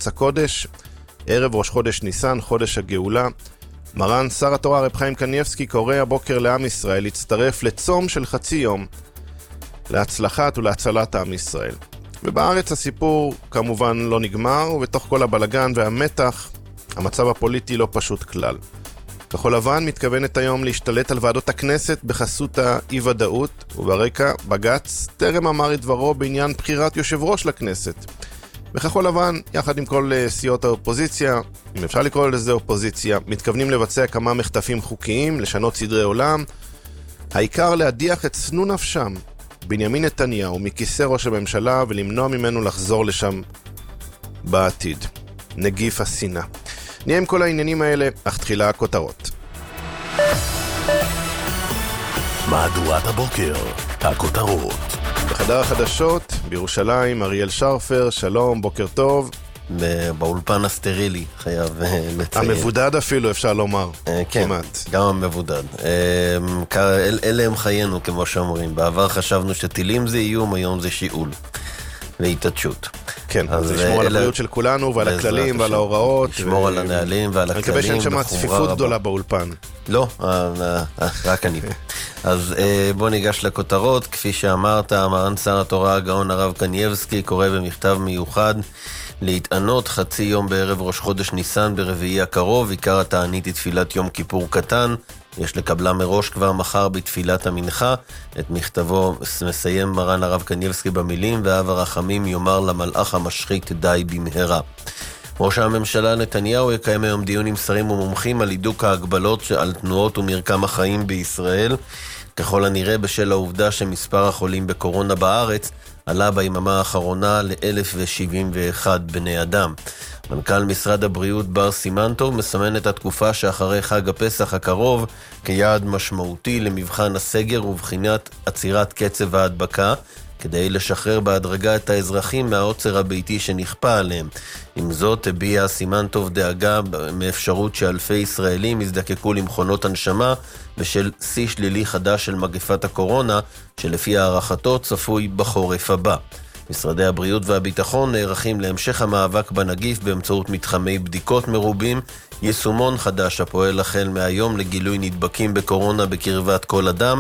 בארץ הקודש, ערב ראש חודש ניסן, חודש הגאולה. מרן שר התורה רב חיים קניבסקי קורא הבוקר לעם ישראל להצטרף לצום של חצי יום להצלחת ולהצלת עם ישראל. ובארץ הסיפור כמובן לא נגמר, ובתוך כל הבלגן והמתח המצב הפוליטי לא פשוט כלל. כחול לבן מתכוונת היום להשתלט על ועדות הכנסת בחסות האי-ודאות, וברקע בג"ץ טרם אמר את דברו בעניין בחירת יושב ראש לכנסת. וכחול לבן, יחד עם כל סיעות האופוזיציה, אם אפשר לקרוא לזה אופוזיציה, מתכוונים לבצע כמה מחטפים חוקיים, לשנות סדרי עולם, העיקר להדיח את שנוא נפשם, בנימין נתניהו, מכיסא ראש הממשלה, ולמנוע ממנו לחזור לשם בעתיד. נגיף השנאה. נהיה עם כל העניינים האלה, אך תחילה הכותרות. מהדורת הבוקר, הכותרות. בחדר החדשות, בירושלים, אריאל שרפר, שלום, בוקר טוב. באולפן הסטרילי, חייב לציין. המבודד אפילו, אפשר לומר. כן, כמעט. גם המבודד. אלה הם חיינו, כמו שאומרים. בעבר חשבנו שטילים זה איום, היום זה שיעול. והתעטשות. כן, אז לשמור על הבריאות של כולנו ועל הכללים ועל ההוראות. לשמור על הנהלים ועל הכללים. אני מקווה שאין שם צפיפות גדולה באולפן. לא, רק אני. אז בוא ניגש לכותרות. כפי שאמרת, מרן שר התורה הגאון הרב קניבסקי קורא במכתב מיוחד להתענות חצי יום בערב ראש חודש ניסן ברביעי הקרוב. עיקר התענית היא תפילת יום כיפור קטן. יש לקבלה מראש כבר מחר בתפילת המנחה. את מכתבו מסיים מרן הרב קניבסקי במילים, ואב הרחמים יאמר למלאך המשחית די במהרה. ראש הממשלה נתניהו יקיים היום דיון עם שרים ומומחים על הידוק ההגבלות על תנועות ומרקם החיים בישראל, ככל הנראה בשל העובדה שמספר החולים בקורונה בארץ עלה ביממה האחרונה ל-1,071 בני אדם. מנכ"ל משרד הבריאות בר סימנטוב מסמן את התקופה שאחרי חג הפסח הקרוב כיעד משמעותי למבחן הסגר ובחינת עצירת קצב ההדבקה, כדי לשחרר בהדרגה את האזרחים מהעוצר הביתי שנכפה עליהם. עם זאת, הביע סימנטוב דאגה מאפשרות שאלפי ישראלים יזדקקו למכונות הנשמה בשל שיא שלילי חדש של מגפת הקורונה, שלפי הערכתו צפוי בחורף הבא. משרדי הבריאות והביטחון נערכים להמשך המאבק בנגיף באמצעות מתחמי בדיקות מרובים, יישומון חדש הפועל החל מהיום לגילוי נדבקים בקורונה בקרבת כל אדם,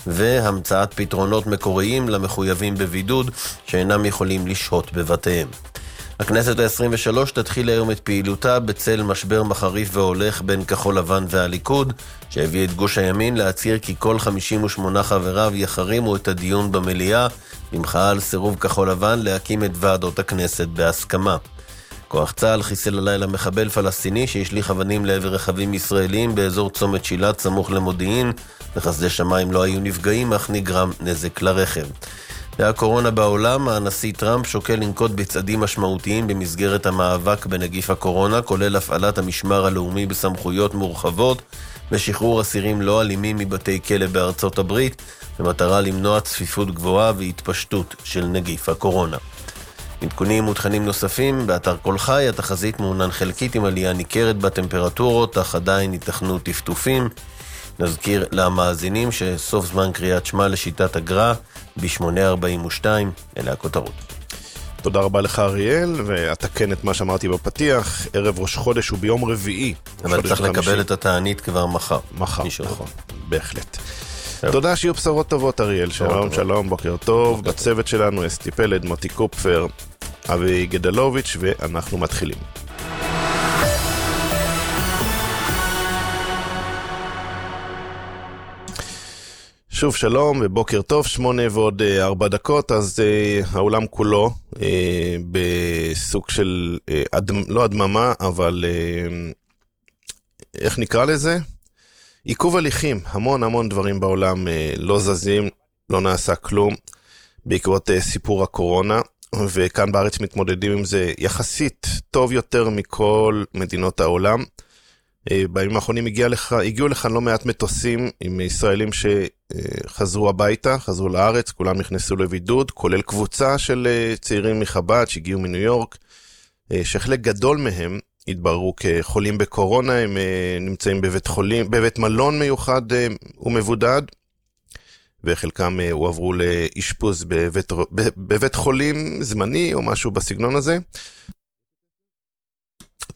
והמצאת פתרונות מקוריים למחויבים בבידוד שאינם יכולים לשהות בבתיהם. הכנסת ה-23 תתחיל היום את פעילותה בצל משבר מחריף והולך בין כחול לבן והליכוד, שהביא את גוש הימין להצהיר כי כל 58 חבריו יחרימו את הדיון במליאה, במחאה על סירוב כחול לבן להקים את ועדות הכנסת בהסכמה. כוח צה"ל חיסל הלילה מחבל פלסטיני שהשליך אבנים לעבר רכבים ישראלים באזור צומת שילת סמוך למודיעין. בחסדי שמיים לא היו נפגעים, אך נגרם נזק לרכב. והקורונה בעולם, הנשיא טראמפ שוקל לנקוט בצעדים משמעותיים במסגרת המאבק בנגיף הקורונה, כולל הפעלת המשמר הלאומי בסמכויות מורחבות ושחרור אסירים לא אלימים מבתי כלא בארצות הברית, במטרה למנוע צפיפות גבוהה והתפשטות של נגיף הקורונה. עדכונים ותכנים נוספים באתר כל חי. התחזית מעונן חלקית עם עלייה ניכרת בטמפרטורות, אך עדיין ייתכנו טפטופים. נזכיר למאזינים שסוף זמן קריאת שמע לשיטת הגר"א ב-8:42. אלה הכותרות. תודה רבה לך אריאל, ואתקן את מה שאמרתי בפתיח. ערב ראש חודש הוא ביום רביעי, אבל צריך לקבל את התענית כבר מחר. מחר, נכון, בהחלט. תודה, שיהיו בשורות טובות אריאל. שלום, שלום, בוקר טוב. בצוות שלנו אסתי פלד, מוטי קופפר, אבי גדלוביץ', ואנחנו מתחילים. שוב שלום ובוקר טוב, 8:04, אז העולם כולו בסוג של, לא הדממה, אבל איך נקרא לזה? עיכוב הליכים. המון דברים בעולם לא זזים, לא נעשה כלום בעקבות סיפור הקורונה, וכאן בארץ מתמודדים עם זה יחסית טוב יותר מכל מדינות העולם. בימים האחרונים הגיעו לכאן לא מעט מטוסים עם ישראלים שחזרו הביתה, חזרו לארץ, כולם נכנסו לבידוד, כולל קבוצה של צעירים מחב"ד שהגיעו מניו יורק, שחלק גדול מהם התבררו כחולים בקורונה. הם נמצאים בבית מלון מיוחד ומבודד, וחלקם הועברו לאשפוז בבית חולים זמני או משהו בסגנון הזה.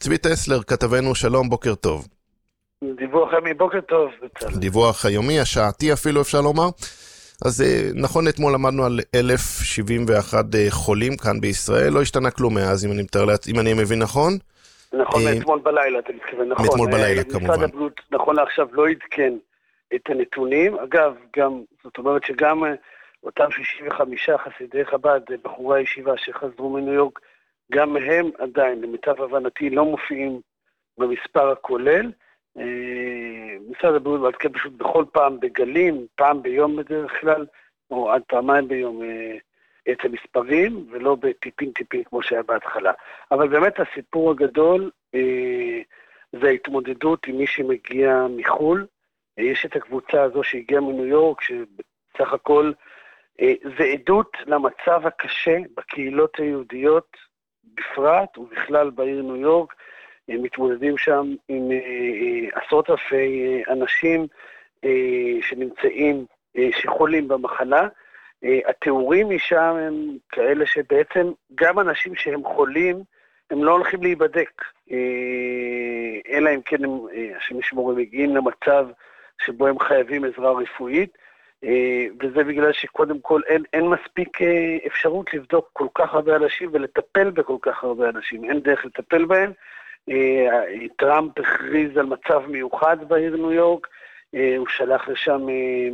צבי טסלר, כתבנו, שלום, בוקר טוב. דיווח יומי, בוקר טוב. דיווח היומי, השעתי אפילו אפשר לומר. אז נכון, אתמול למדנו על 1,071 חולים כאן בישראל, לא השתנה כלום מאז, אם אני מבין נכון. נכון, מאתמול בלילה, אתה מתכוון, נכון. מאתמול בלילה, כמובן. משרד הבריאות, נכון לעכשיו, לא עדכן את הנתונים. אגב, גם, זאת אומרת שגם אותם 65 חסידי חב"ד, בחורי הישיבה שחזרו מניו יורק, גם הם עדיין, למיטב הבנתי, לא מופיעים במספר הכולל. משרד הבריאות מעדכן פשוט בכל פעם בגלים, פעם ביום בדרך כלל, או עד פעמיים ביום את המספרים, ולא בטיפין כמו שהיה בהתחלה. אבל באמת הסיפור הגדול זה ההתמודדות עם מי שמגיע מחול. יש את הקבוצה הזו שהגיעה מניו יורק, שבסך הכל זה עדות למצב הקשה בקהילות היהודיות בפרט, ובכלל בעיר ניו יורק. מתמודדים שם עם עשרות אלפי אנשים שנמצאים, שחולים במחלה. התיאורים משם הם כאלה שבעצם גם אנשים שהם חולים, הם לא הולכים להיבדק, אלא אם כן השם ישמור, הם מגיעים למצב שבו הם חייבים עזרה רפואית, וזה בגלל שקודם כל אין מספיק אפשרות לבדוק כל כך הרבה אנשים ולטפל בכל כך הרבה אנשים, אין דרך לטפל בהם. טראמפ הכריז על מצב מיוחד בעיר ניו יורק, הוא שלח לשם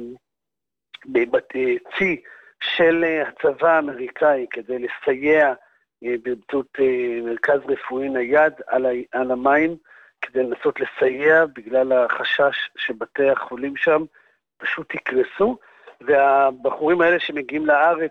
צי של הצבא האמריקאי כדי לסייע באמצעות מרכז רפואי נייד על המים, כדי לנסות לסייע בגלל החשש שבתי החולים שם פשוט יקרסו, והבחורים האלה שמגיעים לארץ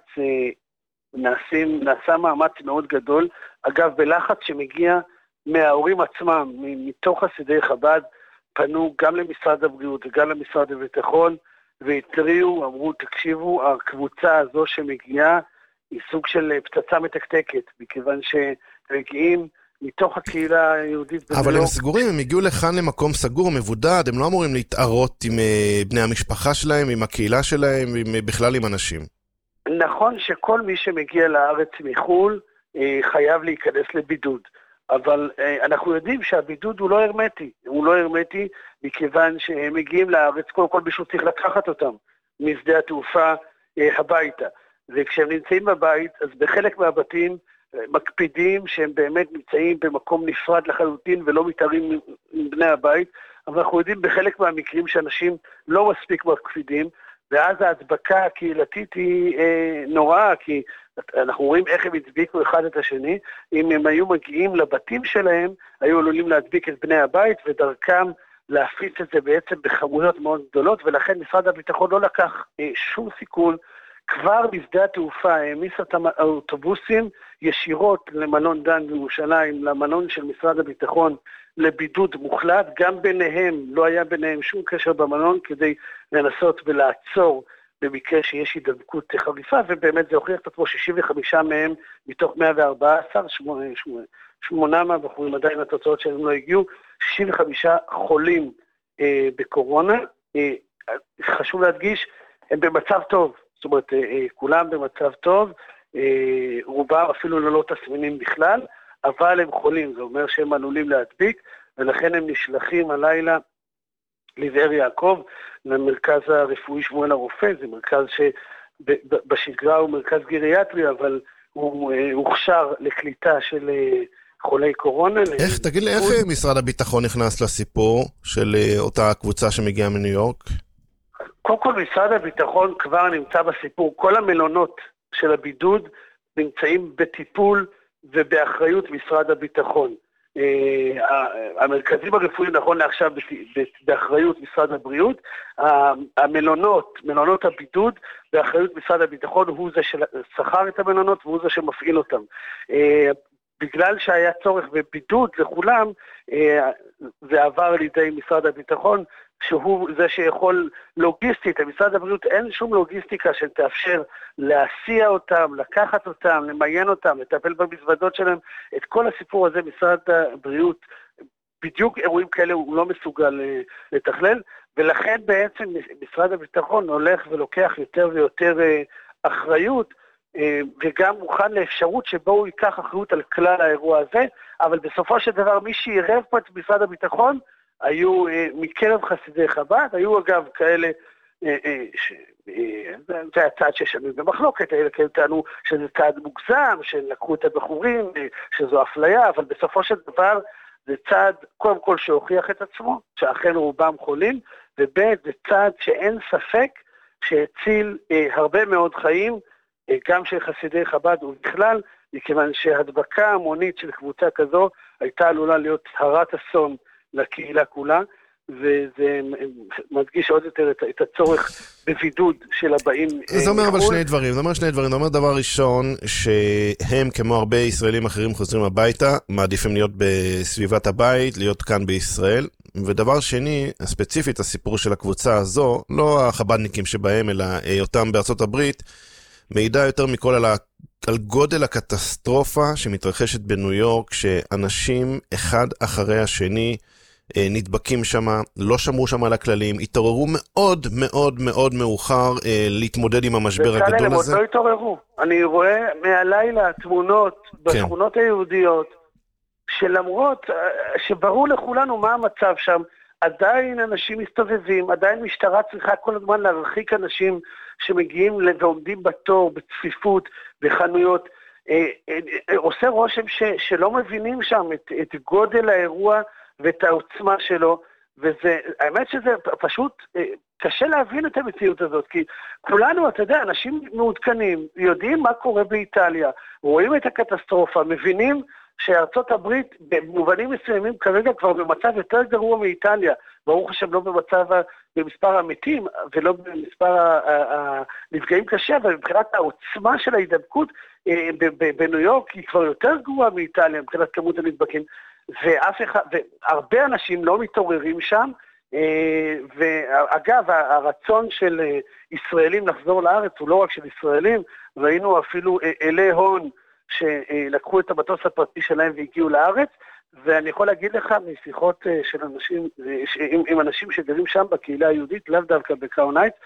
נעשה מאמץ מאוד גדול, אגב בלחץ שמגיע מההורים עצמם, מתוך חסידי חב"ד, פנו גם למשרד הבריאות וגם למשרד הביטחון, והתריעו, אמרו, תקשיבו, הקבוצה הזו שמגיעה היא סוג של פצצה מתקתקת, מכיוון שמגיעים מתוך הקהילה היהודית. אבל הם סגורים, הם הגיעו לכאן למקום סגור, מבודד, הם לא אמורים להתערות עם בני המשפחה שלהם, עם הקהילה שלהם, בכלל עם אנשים. נכון שכל מי שמגיע לארץ מחול, חייב להיכנס לבידוד. אבל אנחנו יודעים שהבידוד הוא לא הרמטי, מכיוון שהם מגיעים לארץ, קודם כל מישהו צריך לקחת אותם משדה התעופה הביתה, וכשהם נמצאים בבית, אז בחלק מהבתים מקפידים שהם באמת נמצאים במקום נפרד לחלוטין ולא מתארים עם בני הבית, אבל אנחנו יודעים בחלק מהמקרים שאנשים לא מספיק מקפידים, ואז ההדבקה הקהילתית היא נוראה, כי אנחנו רואים איך הם הדביקו אחד את השני. אם הם היו מגיעים לבתים שלהם, היו עלולים להדביק את בני הבית, ודרכם להפיץ את זה בעצם בכמויות מאוד גדולות, ולכן משרד הביטחון לא לקח שום סיכון, כבר בשדה התעופה העמיס את האוטובוסים ישירות למלון דן בירושלים, למלון של משרד הביטחון, לבידוד מוחלט, גם ביניהם, לא היה ביניהם שום קשר במלון, כדי לנסות ולעצור במקרה שיש הידבקות חריפה, ובאמת זה הוכיח את עצמו 65 מהם מתוך 114, 8 מהבחורים עדיין התוצאות שלהם לא הגיעו, 65 חולים בקורונה. חשוב להדגיש, הם במצב טוב, זאת אומרת, כולם במצב טוב, רובם אפילו ללא תסמינים בכלל, אבל הם חולים, זה אומר שהם עלולים להדביק, ולכן הם נשלחים הלילה לבאר יעקב, למרכז הרפואי שמואל הרופא, זה מרכז שבשגרה הוא מרכז גריאטרי, אבל הוא הוכשר לקליטה של חולי קורונה. תגיד לי, איך משרד הביטחון נכנס לסיפור של אותה קבוצה שמגיעה מניו יורק? קודם כל משרד הביטחון כבר נמצא בסיפור, כל המלונות של הבידוד נמצאים בטיפול ובאחריות משרד הביטחון. המרכזים הרפואיים נכון לעכשיו באחריות משרד הבריאות, מלונות הבידוד באחריות משרד הביטחון, הוא זה ששכר את המלונות והוא זה שמפעיל אותם. בגלל שהיה צורך בבידוד לכולם, זה עבר לידי משרד הביטחון, שהוא זה שיכול לוגיסטית, למשרד הבריאות אין שום לוגיסטיקה שתאפשר להסיע אותם, לקחת אותם, למיין אותם, לטפל במזוודות שלהם, את כל הסיפור הזה משרד הבריאות, בדיוק אירועים כאלה הוא לא מסוגל לתכלל, ולכן בעצם משרד הביטחון הולך ולוקח יותר ויותר אחריות, וגם מוכן לאפשרות שבו הוא ייקח אחריות על כלל האירוע הזה, אבל בסופו של דבר מי שעירב פה את משרד הביטחון היו מקרב חסידי חב"ד, היו אגב כאלה, זה הצעד ששנוי במחלוקת, האלה כאלה טענו שזה צעד מוגזם, שלקחו את הבחורים, שזו אפליה, אבל בסופו של דבר זה צעד קודם כל שהוכיח את עצמו, שאכן רובם חולים, ובית זה צעד שאין ספק שהציל הרבה מאוד חיים, גם של חסידי חב"ד ובכלל, מכיוון שהדבקה המונית של קבוצה כזו הייתה עלולה להיות הרת אסון לקהילה כולה, וזה מדגיש עוד יותר את הצורך בבידוד של הבאים. זה אומר אבל שני דברים, זה אומר דבר ראשון, שהם כמו הרבה ישראלים אחרים חוזרים הביתה, מעדיפים להיות בסביבת הבית, להיות כאן בישראל, ודבר שני, ספציפית הסיפור של הקבוצה הזו, לא החב"דניקים שבהם, אלא אותם בארצות הברית, מעידה יותר מכל על גודל הקטסטרופה שמתרחשת בניו יורק, שאנשים אחד אחרי השני נדבקים שם, לא שמרו שם על הכללים, התעוררו מאוד מאוד מאוד מאוחר להתמודד עם המשבר הגדול הזה. הם עוד לא התעוררו. אני רואה מהלילה תמונות בשכונות היהודיות, שלמרות שברור לכולנו מה המצב שם, עדיין אנשים מסתובבים, עדיין משטרה צריכה כל הזמן להרחיק אנשים שמגיעים ועומדים בתור, בצפיפות, בחנויות. עושה רושם שלא מבינים שם את גודל האירוע ואת העוצמה שלו, האמת שזה פשוט קשה להבין את המציאות הזאת, כי כולנו, אתה יודע, אנשים מעודכנים, יודעים מה קורה באיטליה, רואים את הקטסטרופה, מבינים שארצות הברית במובנים מסוימים כרגע כבר במצב יותר גרוע מאיטליה, ברוך השם לא במספר המתים ולא במספר הנפגעים קשה, אבל מבחינת העוצמה של ההידבקות בניו יורק היא כבר יותר גרועה מאיטליה מבחינת כמות הנדבקים, והרבה אנשים לא מתעוררים שם, ואגב הרצון של ישראלים לחזור לארץ הוא לא רק של ישראלים, ראינו אפילו אלי הון שלקחו את המטוס הפרטי שלהם והגיעו לארץ, ואני יכול להגיד לך משיחות של אנשים, עם אנשים שגרים שם בקהילה היהודית, לאו דווקא בקראון הייטס,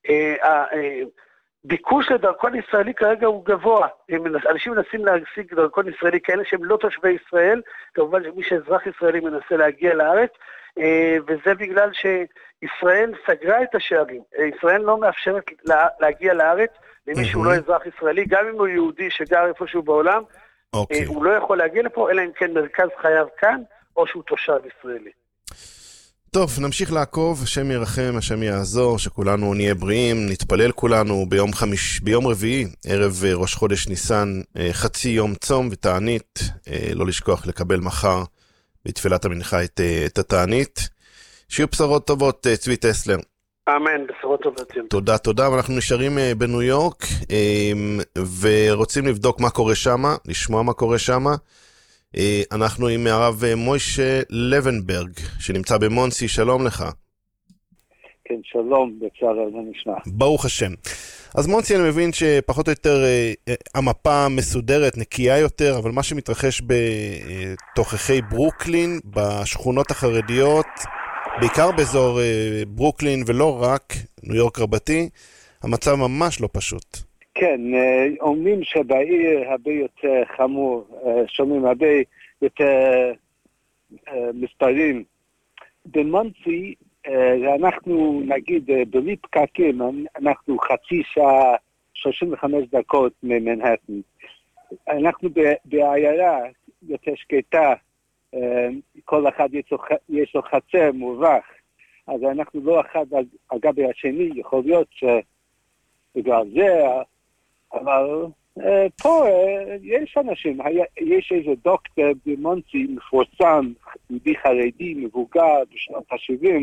ביקוש לדרכון ישראלי כרגע הוא גבוה, אנשים מנסים להשיג דרכון ישראלי כאלה שהם לא תושבי ישראל, כמובן שמי שאזרח ישראלי מנסה להגיע לארץ, וזה בגלל שישראל סגרה את השערים, ישראל לא מאפשרת להגיע לארץ, למי שהוא לא אזרח ישראלי, גם אם הוא יהודי שגר איפשהו בעולם, הוא לא יכול להגיע לפה, אלא אם כן מרכז חייו כאן, או שהוא תושב ישראלי. טוב, נמשיך לעקוב, השם ירחם, השם יעזור, שכולנו נהיה בריאים, נתפלל כולנו ביום רביעי, ערב ראש חודש ניסן, חצי יום צום ותענית, לא לשכוח לקבל מחר בתפילת המנחה את התענית. שיהיו בשורות טובות, צבי טסלר. אמן, בשורות טובות. תודה, ואנחנו נשארים בניו יורק, ורוצים לבדוק מה קורה שם, לשמוע מה קורה שם. אנחנו עם הרב מוישה לבנברג, שנמצא במונסי, שלום לך. כן, שלום, בצער נשמע. ברוך השם. אז מונסי, אני מבין שפחות או יותר המפה מסודרת, נקייה יותר, אבל מה שמתרחש בתוככי ברוקלין, בשכונות החרדיות, בעיקר באזור ברוקלין ולא רק, ניו יורק רבתי, המצב ממש לא פשוט. כן, אומרים שבעיר הרבה יותר חמור, שומעים הרבה יותר מספרים. במונסי, אנחנו נגיד בלי פקקים, אנחנו חצי שעה, 35 דקות ממנהטן. אנחנו בעיירה יותר שקטה, כל אחד יש לו חצר מורך, אז אנחנו לא אחד אגב השני, יכול להיות שבגלל זה, אבל פה יש אנשים, יש איזה דוקטור במונסי מפורסם, יהודי חרדי, מבוגר בשנות ה-70,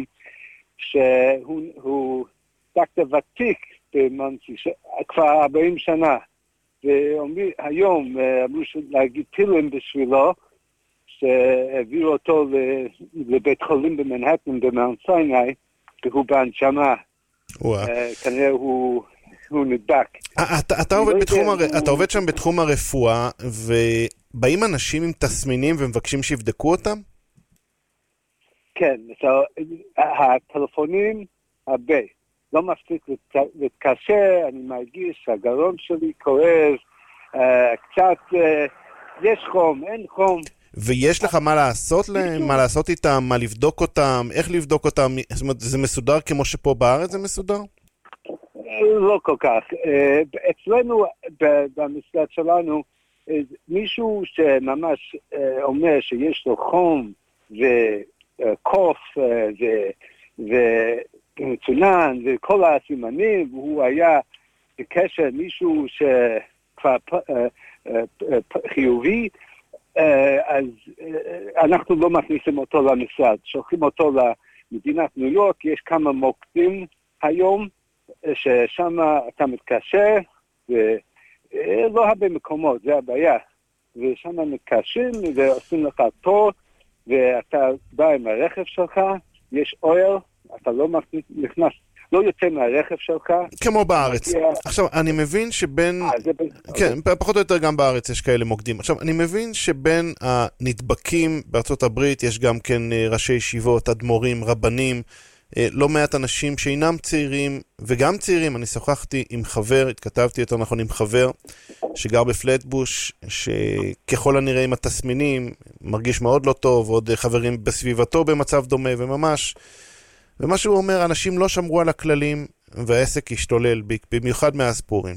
שהוא דוקטור ותיק במונסי, כבר 40 שנה, והיום אמרו להגיד תהילים בשבילו, שהעבירו אותו לבית חולים במנהטן במאונט סיני, והוא בהנשמה. כנראה הוא נדבק. אתה עובד שם בתחום הרפואה, ובאים אנשים עם תסמינים ומבקשים שיבדקו אותם? כן, הטלפונים הרבה. לא מפסיק להתקשר, אני מרגיש שהגרון שלי כואב, קצת יש חום, אין חום. ויש לך מה לעשות להם? מה לעשות איתם? מה לבדוק אותם? איך לבדוק אותם? זאת אומרת, זה מסודר כמו שפה בארץ זה מסודר? לא כל כך. אצלנו, במשרד שלנו, מישהו שממש אומר שיש לו חום וקוף וצונן וכל הסימנים, והוא היה בקשר מישהו שכבר חיובי, אז אנחנו לא מכניסים אותו למשרד, שולחים אותו למדינת ניו יורק. יש כמה מוקדים היום ששם אתה מתקשר, ולא הרבה מקומות, זה הבעיה, ושם מתקשרים ועושים לך תור, ואתה בא עם הרכב שלך, יש אוהל, אתה לא נכנס, לא יוצא מהרכב שלך. כמו בארץ. עכשיו, אני מבין שבין... כן, פחות או יותר גם בארץ יש כאלה מוקדים. עכשיו, אני מבין שבין הנדבקים בארצות הברית יש גם כן ראשי ישיבות, אדמו"רים, רבנים, לא מעט אנשים שאינם צעירים, וגם צעירים. אני שוחחתי עם חבר, התכתבתי יותר נכון עם חבר, שגר בפלטבוש, שככל הנראה עם התסמינים, מרגיש מאוד לא טוב, ועוד חברים בסביבתו במצב דומה, וממש... ומה שהוא אומר, אנשים לא שמרו על הכללים, והעסק השתולל, במיוחד מאז פורים.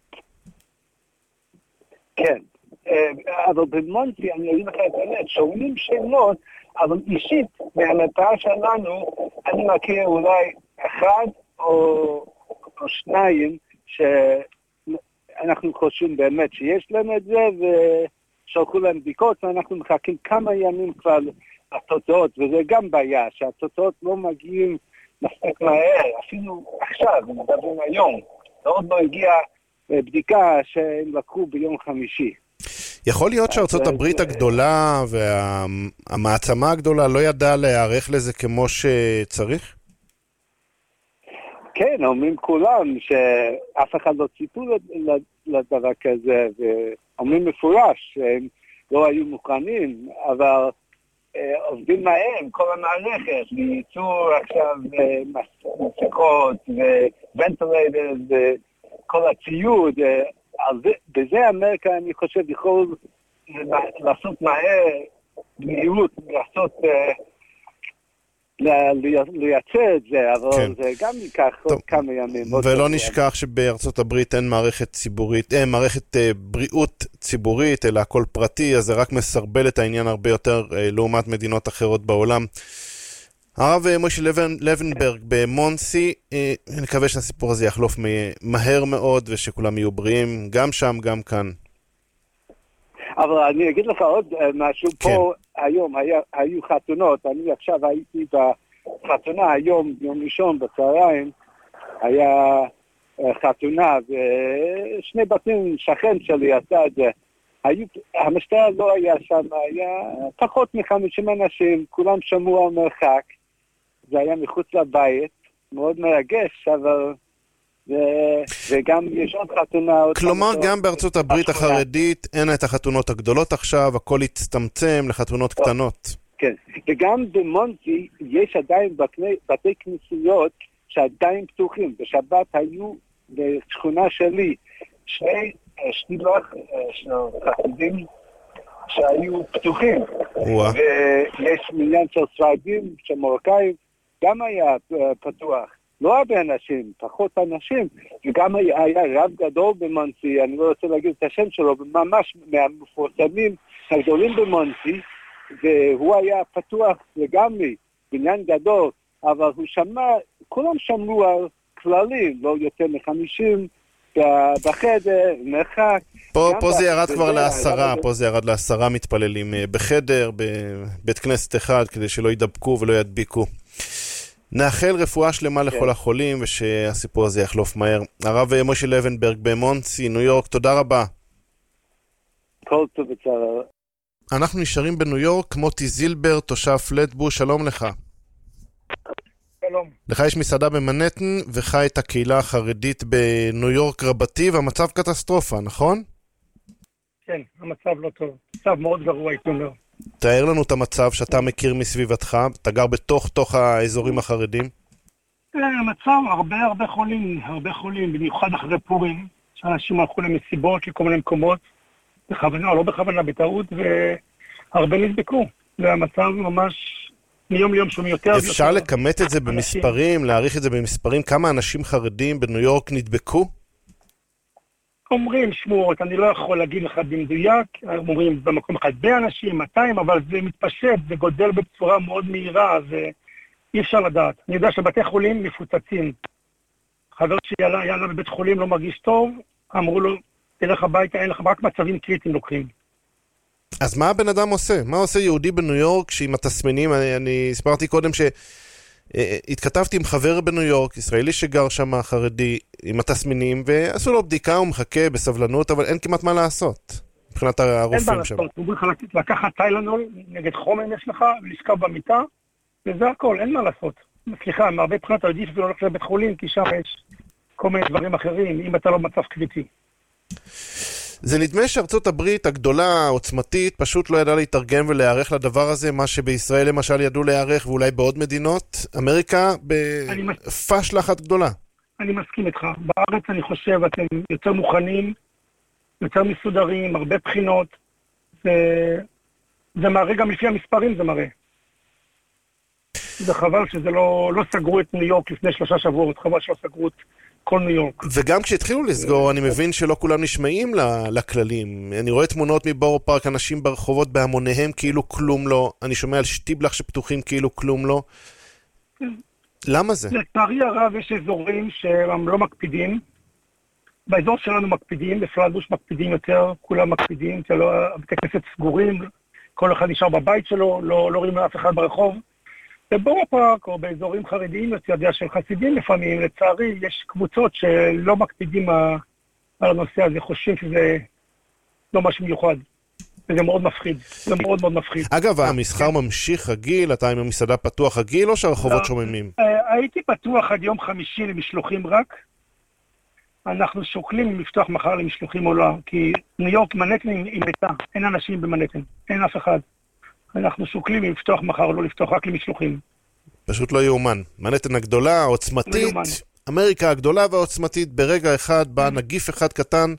כן, אבל במונסי, אני אגיד לך את האמת, שומעים שמות, אבל אישית, מהמטרה שלנו, אני מכיר אולי אחד או שניים, שאנחנו חושבים באמת שיש להם את זה, ושלחו להם בדיקות, ואנחנו מחכים כמה ימים כבר, התוצאות, וזה גם בעיה, שהתוצאות לא מגיעים מספיק מהר, אפילו עכשיו, מדברים היום, עוד לא הגיעה בדיקה שהם לקחו ביום חמישי. יכול להיות שארצות הברית הגדולה והמעצמה הגדולה לא ידעה להיערך לזה כמו שצריך? כן, אומרים כולם שאף אחד לא ציפו לדבר כזה, ואומרים מפורש שהם לא היו מוכנים, אבל עובדים מהם, כל המערכת, וייצור עכשיו מסכות וונטילטורס וכל הציוד, בזה אמריקה אני חושב יכול לעשות מהר, במהירות, לעשות, לייצר את זה, אבל כן. זה גם ייקח עוד כמה ימים. ולא נשכח שבארצות הברית אין מערכת ציבורית, אין מערכת בריאות ציבורית, אלא הכל פרטי, אז זה רק מסרבל את העניין הרבה יותר לעומת מדינות אחרות בעולם. הרב מוישה לבנברג במונסי, אני מקווה שהסיפור הזה יחלוף מהר מאוד, ושכולם יהיו בריאים, גם שם, גם כאן. אבל אני אגיד לך עוד משהו, כן. פה היום היו חתונות, אני עכשיו הייתי בחתונה היום, יום ראשון בצהריים, היה חתונה, ושני בתים שכן שלי עשה את זה. המשטרה לא היה שם, היה פחות מ-50 אנשים, כולם שמעו על מרחק, זה היה מחוץ לבית, מאוד מרגש, אבל... וגם יש עוד חתונה. כלומר, גם בארצות הברית החרדית אין את החתונות הגדולות עכשיו, הכל הצטמצם לחתונות קטנות. כן, וגם במונסי יש עדיין בתי כנסיות שעדיין פתוחים. בשבת היו בשכונה שלי שני שתילוח של חסידים שהיו פתוחים. ויש מיליון של ספרדים, של מרוקאים, גם היה פתוח. לא הרבה אנשים, פחות אנשים, וגם היה רב גדול במונסי, אני לא רוצה להגיד את השם שלו, ממש מהמפורסמים הגדולים במונסי, והוא היה פתוח לגמרי, בניין גדול, אבל הוא שמע, כולם שמעו על כללים, לא יותר מ-50 בחדר, מרחק. פה זה ירד כבר ל10, פה זה ירד ל10 מתפללים בחדר, בבית כנסת אחד, כדי שלא ידבקו ולא ידביקו. נאחל רפואה שלמה לכל החולים, ושהסיפור הזה יחלוף מהר. הרב מוישה לבנברג במונסי, ניו יורק, תודה רבה. כל טוב וצער. אנחנו נשארים בניו יורק, מוטי זילבר, תושב פלטבוש, שלום לך. שלום. לך יש מסעדה במנהטן, וחי את הקהילה החרדית בניו יורק רבתי, והמצב קטסטרופה, נכון? כן, המצב לא טוב. מצב מאוד גרוע, הייתי אומר. תאר לנו את המצב שאתה מכיר מסביבתך, אתה גר בתוך האזורים החרדים. המצב, הרבה חולים, במיוחד אחרי פורים, שאנשים הלכו למסיבות, לכל מיני מקומות, בכוונה או לא בכוונה, בטעות, והרבה נדבקו. והמצב ממש מיום ליום שומע יותר. אפשר לכמת את זה במספרים, להעריך את זה במספרים, כמה אנשים חרדים בניו יורק נדבקו? אומרים שמועות, אני לא יכול להגיד לך במדויק, אומרים במקום אחד 100 אנשים, 200, אבל זה מתפשט, זה גודל בצורה מאוד מהירה, אי אפשר לדעת. אני יודע שבתי חולים מפוצצים. חבר שיעלה בבית חולים לא מרגיש טוב, אמרו לו, תלך הביתה, אין לך רק מצבים קריטיים לוקחים. אז מה הבן אדם עושה? מה עושה יהודי בניו יורק שעם התסמינים? אני הסברתי קודם שהתכתבתי עם חבר בניו יורק, ישראלי שגר שם חרדי, עם התסמינים, ועשו לו בדיקה, הוא מחכה בסבלנות, אבל אין כמעט מה לעשות, מבחינת הרופאים שם. אין מה לעשות, הוא צריך לקחת טיילנול נגד חום יש לך, ולשכב במיטה, וזה הכל, אין מה לעשות. סליחה, מהרבה בחינות עדיף ולא הולך לבית חולים, כי שם יש כל מיני דברים אחרים, אם אתה לא במצב קריטי. זה נדמה שארצות הברית הגדולה, העוצמתית, פשוט לא ידעה להתארגן ולהיערך לדבר הזה, מה שבישראל למשל ידעו להיערך, ואולי בעוד מדינות. אמריקה בפשלה אחת גדולה. אני מסכים איתך. בארץ אני חושב, אתם יותר מוכנים, יותר מסודרים, הרבה בחינות. זה מראה גם לפי המספרים, זה מראה. זה חבל שזה לא סגרו את ניו יורק לפני 3 שבועות, חבל שלא סגרו את כל ניו יורק. וגם כשהתחילו לסגור, אני מבין שלא כולם נשמעים לכללים. אני רואה תמונות מבורו פארק, אנשים ברחובות בהמוניהם כאילו כלום לא. אני שומע על שטיבלח שפתוחים כאילו כלום לא. למה זה? לצערי הרב יש אזורים שהם לא מקפידים. באזור שלנו מקפידים, בפלדוש מקפידים יותר, כולם מקפידים, בתי כנסת סגורים, כל אחד נשאר בבית שלו, לא רואים אף אחד ברחוב. בבורו פארק או באזורים חרדיים יותר, של חסידים לפעמים, לצערי יש קבוצות שלא מקפידים על הנושא הזה, חושבים שזה לא משהו מיוחד. וזה מאוד מפחיד, זה מאוד מאוד מפחיד. אגב, המסחר ממשיך רגיל, אתה עם המסעדה פתוח רגיל או שהרחובות שוממים? הייתי פתוח עד יום חמישי למשלוחים רק. אנחנו שוקלים אם לפתוח מחר למשלוחים או לא, כי ניו יורק מנהטן היא מתה, אין אנשים במנהטן, אין אף אחד. אנחנו שוקלים אם לפתוח מחר או לא לפתוח רק למשלוחים. פשוט לא יאומן. מנהטן הגדולה, העוצמתית, אמריקה הגדולה והעוצמתית, ברגע אחד בא נגיף אחד קטן.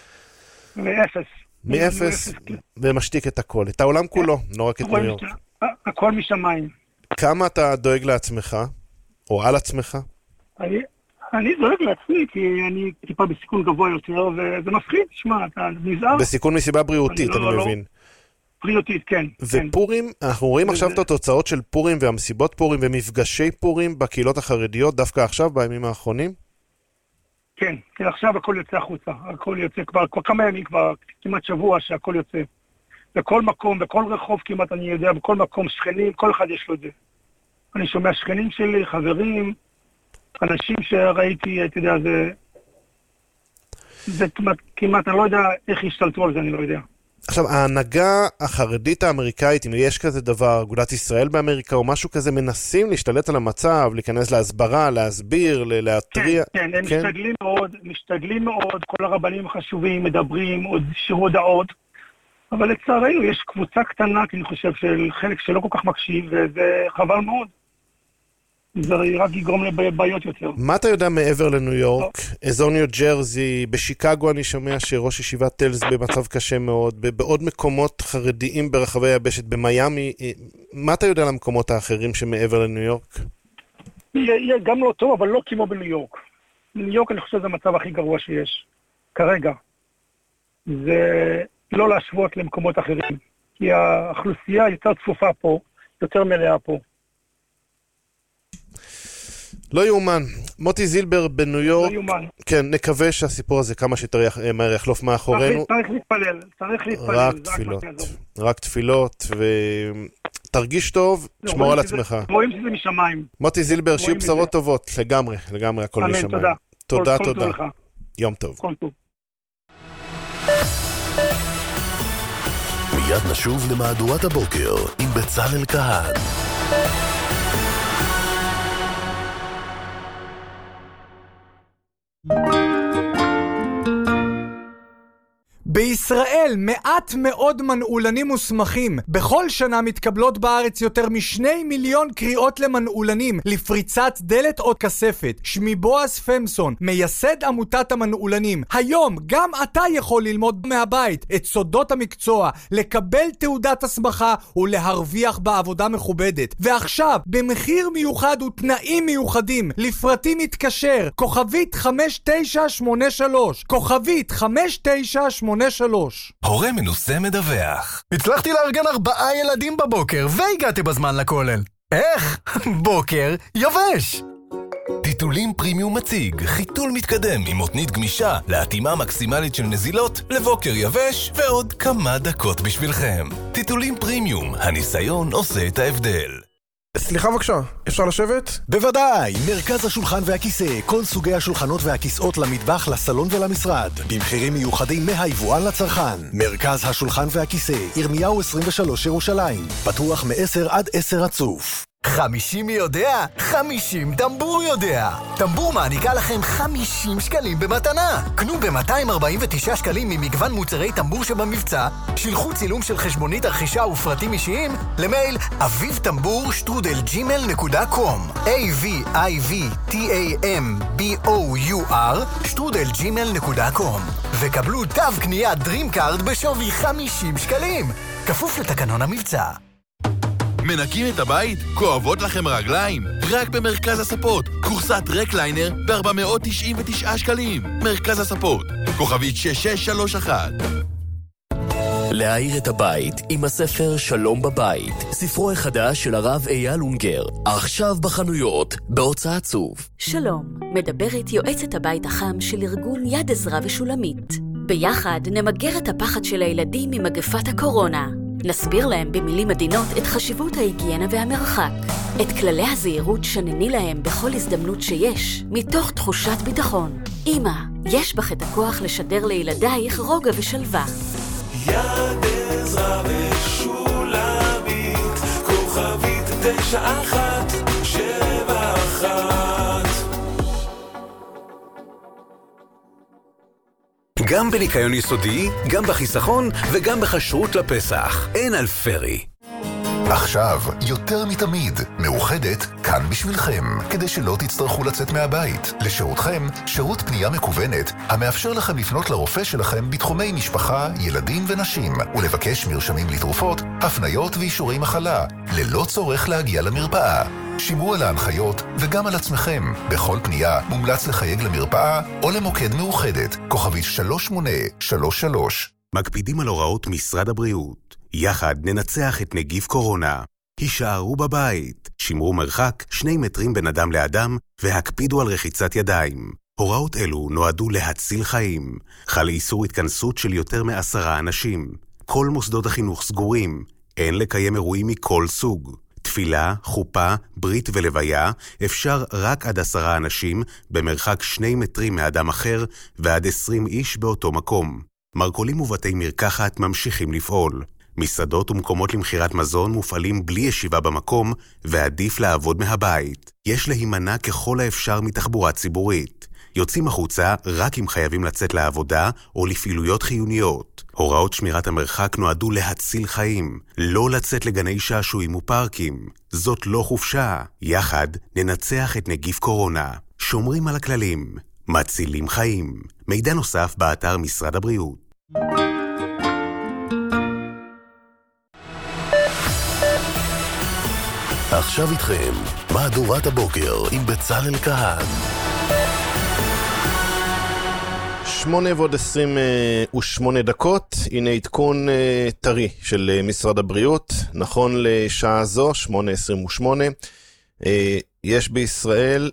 מאפס, ומשתיק את הכל. את העולם כולו, לא רק את ניו יורק. הכל משמיים. כמה אתה דואג לעצמך? או על עצמך? אני דואג לעצמי, כי אני טיפה בסיכון גבוה יותר, וזה מפחיד, תשמע, אתה נזהר. בסיכון מסיבה בריאותית, אני מבין. בריאותית, כן. ופורים, אנחנו רואים עכשיו את התוצאות של פורים והמסיבות פורים ומפגשי פורים בקהילות החרדיות, דווקא עכשיו, בימים האחרונים? כן, עכשיו הכל יוצא החוצה. הכל יוצא כבר כמה ימים, כבר כמעט שבוע שהכל יוצא. בכל מקום, בכל רחוב כמעט אני יודע, בכל מקום שכנים, כל אחד יש לו את זה. אני שומע שכנים שלי, חברים, אנשים שראיתי, אתה יודע, זה כמעט, אני לא יודע איך השתלטו על זה, אני לא יודע. עכשיו, ההנהגה החרדית האמריקאית, אם יש כזה דבר, אגודת ישראל באמריקה או משהו כזה, מנסים להשתלט על המצב, להיכנס להסברה, להסביר, להתריע. כן, הם משתדלים מאוד, כל הרבנים החשובים מדברים, עוד הודעות, אבל לצערנו יש קבוצה קטנה, כי אני חושב, של חלק שלא כל כך מקשיב, וזה חבל מאוד. זה רק יגרום לבעיות יותר. מה אתה יודע מעבר לניו יורק? אזור ניו ג'רזי, בשיקגו אני שומע שראש ישיבת טלס במצב קשה מאוד, בעוד מקומות חרדיים ברחבי היבשת, במיימי, מה אתה יודע על המקומות האחרים שמעבר לניו יורק? יהיה גם לא טוב, אבל לא כמו בניו יורק. בניו יורק אני חושב שזה המצב הכי גרוע שיש, כרגע. זה לא להשוות למקומות אחרים, כי האוכלוסייה יותר צפופה פה, יותר מלאה פה. לא יאומן. מוטי זילבר בניו יורק. לא יאומן. כן, נקווה שהסיפור הזה כמה שיותר מהר יחלוף מאחורינו. צריך להתפלל. רק תפילות, ותרגיש טוב, תשמור על עצמך. רואים שזה משמיים. מוטי זילבר, שיהיו בשורות טובות. לגמרי, הכל משמיים. תודה. יום טוב. כל טוב. מיד נשוב למהדורת הבוקר עם בצלאל כהן. בישראל מעט מאוד מנעולנים מוסמכים. בכל שנה מתקבלות בארץ יותר מ2 מיליון קריאות למנעולנים לפריצת דלת או כספת. שמי בועז פמסון, מייסד עמותת המנעולנים. היום גם אתה יכול ללמוד מהבית את סודות המקצוע, לקבל תעודת הסמכה ולהרוויח בעבודה מכובדת. ועכשיו, במחיר מיוחד ותנאים מיוחדים, לפרטים מתקשר, כוכבית 5983, כוכבית 5983. הורה מנוסה מדווח. הצלחתי לארגן 4 ילדים בבוקר והגעתי בזמן לכולל. איך? בוקר יבש. טיטולים פרימיום מציג חיתול מתקדם עם מותנית גמישה להתאמה מקסימלית של נזילות לבוקר יבש ועוד כמה דקות בשבילכם. טיטולים פרימיום, הניסיון עושה את ההבדל. סליחה בבקשה, אפשר לשבת? בוודאי, מרכז השולחן והכיסא, כל סוגי השולחנות והכיסאות למטבח, לסלון ולמשרד, במחירים מיוחדים מהיבואן לצרכן. מרכז השולחן והכיסא, ירמיהו 23 ירושלים, פתוח מ-10 עד 10 רצוף. 50 יודע, 50 טמבור יודע. טמבור מעניקה לכם 50 שקלים במתנה. קנו ב-249 שקלים ממגוון מוצרי טמבור שבמבצע, שילחו צילום של חשבונית הרכישה ופרטים אישיים למייל avivtambour@gmail.com avivtambour@gmail.com וקבלו תו קנייה DreamCard בשווי 50 שקלים. כפוף לתקנון המבצע. מנקים את הבית? כואבות לכם הרגליים? רק במרכז הספות, קורסת רקליינר ב-499 שקלים. מרכז הספות, כוכבית 6631. להאיר את הבית עם הספר שלום בבית, ספרו החדש של הרב אייל אונגר, עכשיו בחנויות, בהוצאת צוף. שלום, מדברת יועצת הבית החם של ארגון יד עזרא ושולמית. ביחד נמגר את הפחד של הילדים ממגפת הקורונה. נסביר להם במילים עדינות את חשיבות ההיגיינה והמרחק. את כללי הזהירות שנני להם בכל הזדמנות שיש, מתוך תחושת ביטחון. אמא, יש בך את הכוח לשדר לילדייך רוגע ושלווה. יד עזרא ושולמית, כוכבית 9171. גם בניקיון יסודי, גם בחיסכון וגם בכשרות לפסח. אין על פרי. עכשיו, יותר מתמיד, מאוחדת כאן בשבילכם, כדי שלא תצטרכו לצאת מהבית. לשירותכם, שירות פנייה מקוונת, המאפשר לכם לפנות לרופא שלכם בתחומי משפחה, ילדים ונשים, ולבקש מרשמים לתרופות, הפניות ואישורי מחלה, ללא צורך להגיע למרפאה. שימו על ההנחיות וגם על עצמכם. בכל פנייה מומלץ לחייג למרפאה או למוקד מאוחדת, כוכבית 3833. מקפידים על הוראות משרד הבריאות. יחד ננצח את נגיף קורונה. הישארו בבית, שמרו מרחק 2 מטרים בין אדם לאדם והקפידו על רחיצת ידיים. הוראות אלו נועדו להציל חיים. חל איסור התכנסות של יותר מ10 אנשים. כל מוסדות החינוך סגורים. אין לקיים אירועים מכל סוג. תפילה, חופה, ברית ולוויה אפשר רק עד 10 אנשים במרחק 2 מטרים מאדם אחר ועד 20 איש באותו מקום. מרכולים ובתי מרקחת ממשיכים לפעול. מסעדות ומקומות למחירת מזון מופעלים בלי ישיבה במקום ועדיף לעבוד מהבית. יש להימנע ככל האפשר מתחבורה ציבורית. יוצאים החוצה רק אם חייבים לצאת לעבודה או לפעילויות חיוניות. הוראות שמירת המרחק נועדו להציל חיים, לא לצאת לגני שעשועים ופארקים. זאת לא חופשה. יחד ננצח את נגיף קורונה. שומרים על הכללים. מצילים חיים. מידע נוסף באתר משרד הבריאות. עכשיו איתכם, מהדורת הבוקר עם בצלאל כהן. 8:28. הנה עדכון טרי של משרד הבריאות. נכון לשעה זו, 8:28, יש בישראל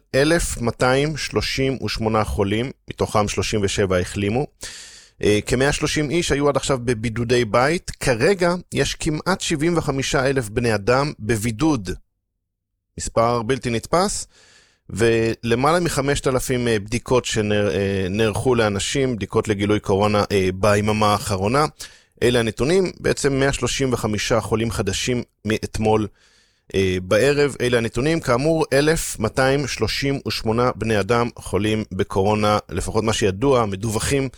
1,238 חולים, מתוכם 37 החלימו. כ-130 איש היו עד עכשיו בבידודי בית. כרגע יש כמעט 75,000 בני אדם בבידוד. מספר בלתי נתפס. ולמעלה מ-5,000 בדיקות שנערכו לאנשים, בדיקות לגילוי קורונה ביממה האחרונה. אלה הנתונים, בעצם 135 חולים חדשים מאתמול בערב. אלה הנתונים, כאמור 1,238 בני אדם חולים בקורונה, לפחות מה שידוע, מדווחים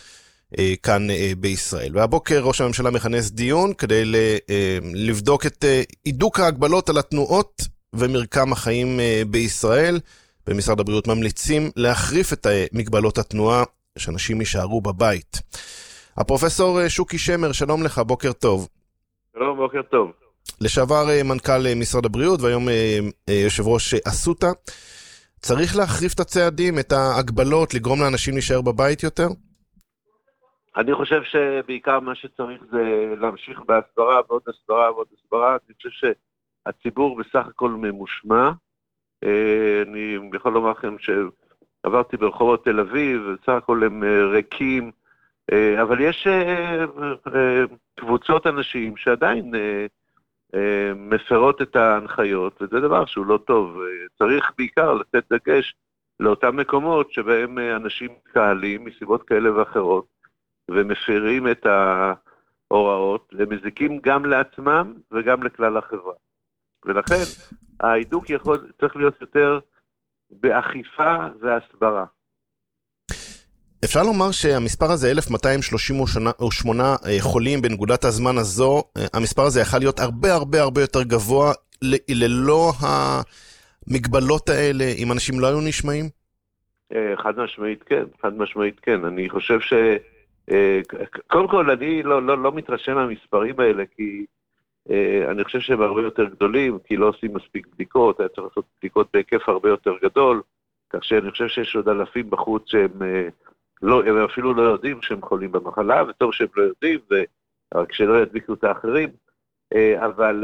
כאן בישראל. והבוקר ראש הממשלה מכנס דיון כדי לבדוק את הידוק ההגבלות על התנועות ומרקם החיים בישראל. במשרד הבריאות ממליצים להחריף את מגבלות התנועה, שאנשים יישארו בבית. הפרופסור שוקי שמר, שלום לך, בוקר טוב. שלום, בוקר טוב. לשעבר מנכ"ל משרד הבריאות והיום יושב ראש אסותא. צריך להחריף את הצעדים, את ההגבלות, לגרום לאנשים להישאר בבית יותר? אני חושב שבעיקר מה שצריך זה להמשיך בהסברה ועוד הסברה ועוד הסברה. אני חושב שהציבור בסך הכל ממושמע. אני יכול לומר לכם שעברתי ברחובות תל אביב, בסך הכל הם ריקים, אבל יש קבוצות אנשים שעדיין מפרות את ההנחיות, וזה דבר שהוא לא טוב. צריך בעיקר לתת דגש לאותם מקומות שבהם אנשים קהלים מסיבות כאלה ואחרות, ומפרים את ההוראות, ומזיקים גם לעצמם וגם לכלל החברה. ולכן ההידוק צריך להיות יותר באכיפה והסברה. אפשר לומר שהמספר הזה 1238 חולים בנקודת הזמן הזו, המספר הזה יכול להיות הרבה הרבה הרבה יותר גבוה ללא המגבלות האלה, אם אנשים לא היו נשמעים? חד משמעית כן, חד משמעית כן. אני חושב קודם כל אני לא מתרשם מהמספרים האלה, כי אני חושב שהם הרבה יותר גדולים, כי לא עושים מספיק בדיקות, היה צריך לעשות בדיקות בהיקף הרבה יותר גדול, כך שאני חושב שיש עוד אלפים בחוץ שהם הם אפילו לא יודעים שהם חולים במחלה, וטוב שהם לא יודעים, רק שלא ידביקו את האחרים, אבל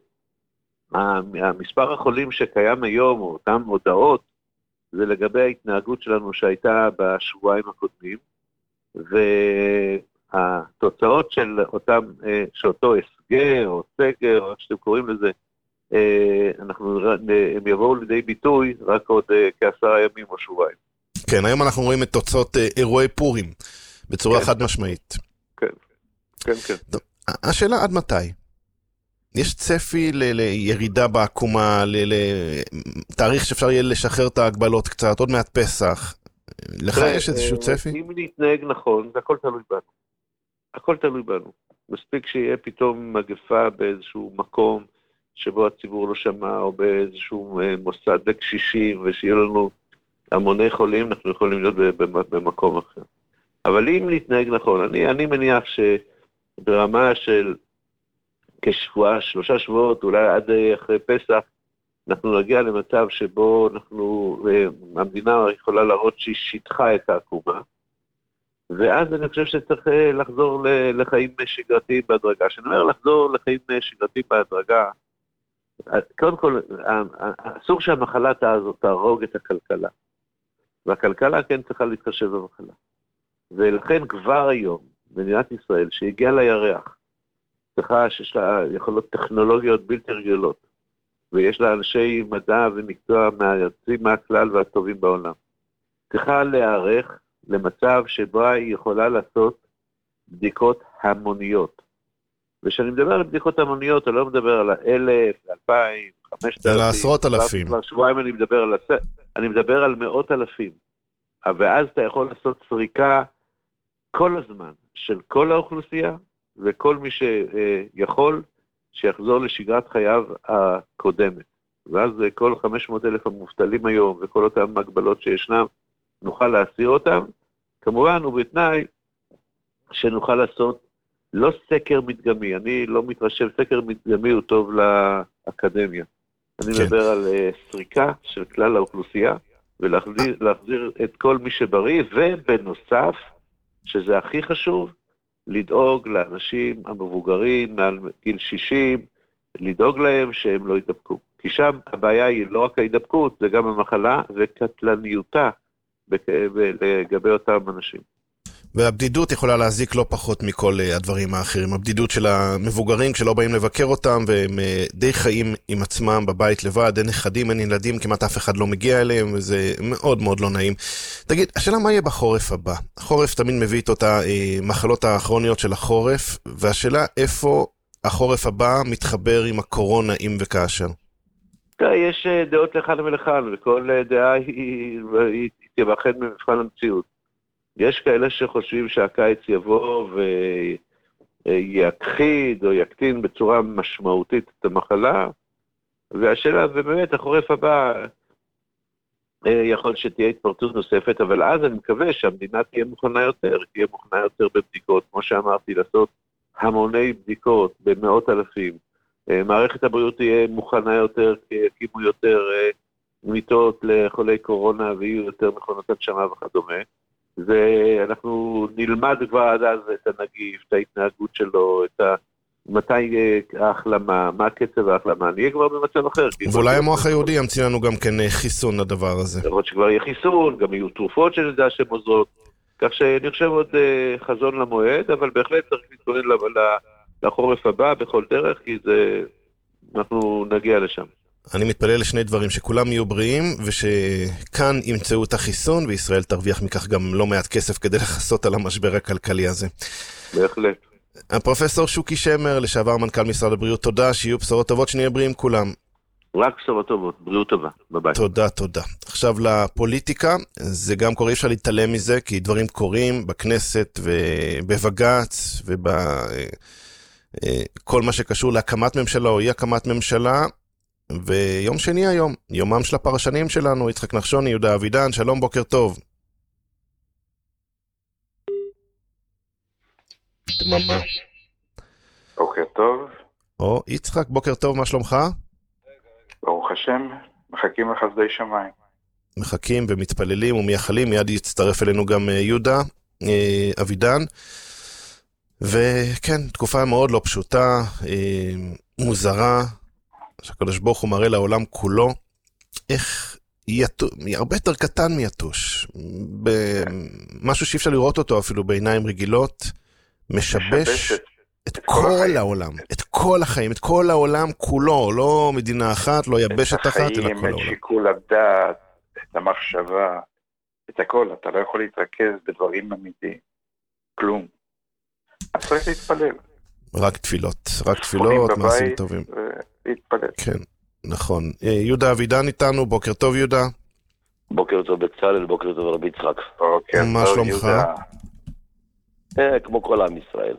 המספר החולים שקיים היום, או אותם הודעות, זה לגבי ההתנהגות שלנו שהייתה בשבועיים הקודמים, והתוצאות של אותו הסגר, או סגר, או איך שאתם קוראים לזה, הם יבואו לידי ביטוי רק עוד כ10 ימים או שבועיים. כן, היום אנחנו רואים את תוצאות אירועי פורים, בצורה חד משמעית. כן, כן, כן. טוב, השאלה עד מתי? יש צפי לירידה בעקומה, לתאריך שאפשר יהיה לשחרר את ההגבלות קצת, עוד מעט פסח. לך יש איזשהו צפי? אם נתנהג נכון, זה הכל תלוי בנו. הכל תלוי בנו. מספיק שיהיה פתאום מגפה באיזשהו מקום שבו הציבור לא שמע, או באיזשהו מוסד לקשישים, ושיהיה לנו המוני חולים, אנחנו יכולים להיות במקום אחר. אבל אם נתנהג נכון, אני מניח שברמה של כשבוע, 3 שבועות, אולי עד אחרי פסח, אנחנו נגיע למצב שבו המדינה יכולה להראות שהיא שיטחה את העקומה, ואז אני חושב שצריך לחזור לחיים שגרתיים בהדרגה. כשאני אומר לחזור לחיים שגרתיים בהדרגה, קודם כל, אסור שהמחלה תהרוג את הכלכלה. והכלכלה כן צריכה להתחשב במחלה. ולכן כבר היום, מדינת ישראל, שהגיעה לירח, צריכה שיש לה יכולות טכנולוגיות בלתי רגילות, ויש לה אנשי מדע ומקצוע מהיוצאים מהכלל והטובים בעולם. צריכה להיערך למצב שבו היא יכולה לעשות בדיקות המוניות. וכשאני מדבר על בדיקות המוניות, אני לא מדבר על 1,000, 2,000, 5,000. על עשרות אלפים. כבר שבועיים אני מדבר על מאות אלפים. ואז אתה יכול לעשות סריקה כל הזמן של כל האוכלוסייה, וכל מי שיכול שיחזור לשגרת חייו הקודמת. ואז כל 500,000 המובטלים היום, וכל אותם הגבלות שישנם, נוכל להסיר אותם. כמובן, ובתנאי שנוכל לעשות לא סקר מדגמי, אני לא מתרשם, סקר מדגמי הוא טוב לאקדמיה. אני מדבר על סריקה של כלל האוכלוסייה, ולהחזיר את כל מי שבריא, ובנוסף, שזה הכי חשוב, לדאוג לאנשים המבוגרים מעל גיל 60, לדאוג להם שהם לא ידבקו. כי שם הבעיה היא לא רק ההידבקות, זה גם המחלה וקטלניותה לגבי אותם אנשים. והבדידות יכולה להזיק לא פחות מכל הדברים האחרים. הבדידות של המבוגרים כשלא באים לבקר אותם, והם די חיים עם עצמם בבית לבד, אין נכדים, אין ילדים, כמעט אף אחד לא מגיע אליהם, וזה מאוד מאוד לא נעים. תגיד, השאלה מה יהיה בחורף הבא? החורף תמיד מביא איתו את המחלות הכרוניות של החורף, והשאלה איפה החורף הבא מתחבר עם הקורונה, אם וכאשר. יש דעות לכאן ולכאן, וכל דעה היא תבחן במבחן המציאות. יש כאלה שחושבים שהקיץ יבוא ויכחיד או יקטין בצורה משמעותית את המחלה, והשאלה באמת, החורף הבא יכול שתהיה התפרצות נוספת, אבל אז אני מקווה שהמדינה תהיה מוכנה יותר בבדיקות, כמו שאמרתי, לעשות המוני בדיקות במאות אלפים. מערכת הבריאות תהיה מוכנה יותר, כי יקימו יותר מיטות לחולי קורונה, ויהיו יותר מכונות הנשמה וכדומה. ואנחנו נלמד כבר עד אז את הנגיף, את ההתנהגות שלו, מתי ההחלמה, מה קצב ההחלמה, נהיה כבר במצב אחר. ואולי המוח היהודי ימציא לנו גם כן חיסון לדבר הזה. למרות שכבר יהיה חיסון, גם יהיו תרופות שנדע שהן עוזרות, כך שאני חושב עוד חזון למועד, אבל בהחלט צריך להתכונן לחורף הבא בכל דרך, כי אנחנו נגיע לשם. אני מתפלל לשני דברים, שכולם יהיו בריאים, ושכאן ימצאו את החיסון, וישראל תרוויח מכך גם לא מעט כסף כדי לחסות על המשבר הכלכלי הזה. בהחלט. הפרופסור שוקי שמר, לשעבר מנכ"ל משרד הבריאות, תודה, שיהיו בשורות טובות, שנהיה בריאים כולם. רק בשורות טובות, בריאות טובה, ביי. תודה. עכשיו לפוליטיקה, זה גם קורה, אפשר להתעלם מזה, כי דברים קורים בכנסת ובבג"ץ, כל מה שקשור להקמת ממשלה או אי הקמת ממשלה, ויום שני היום, יומם של הפרשנים שלנו, יצחק נחשוני, יהודה אבידן, שלום, בוקר טוב. דממה. בוקר טוב. יצחק, בוקר טוב, מה שלומך? ברוך השם, מחכים לחסדי שמיים. מחכים ומתפללים ומייחלים, מיד יצטרף אלינו גם יהודה אבידן. וכן, תקופה מאוד לא פשוטה, מוזרה, שהקדוש ברוך הוא מראה לעולם כולו, איך הרבה יותר קטן מיתוש, משהו שאי אפשר לראות אותו אפילו בעיניים רגילות, משבש את כל העולם, את כל החיים, את כל העולם כולו, לא מדינה אחת, לא יבשת אחת, אלא כל העולם. את שיקול הדעת, את המחשבה, את הכל, אתה לא יכול להתרכז בדברים אמיתיים, כלום. אז צריך להתפלל. רק תפילות, מעשים טובים. להתפלל. כן, נכון. יהודה אבידן איתנו, בוקר טוב יהודה. בוקר טוב בצלאל, בוקר טוב רבי יצחק. מה שלומך? כמו כל עם ישראל.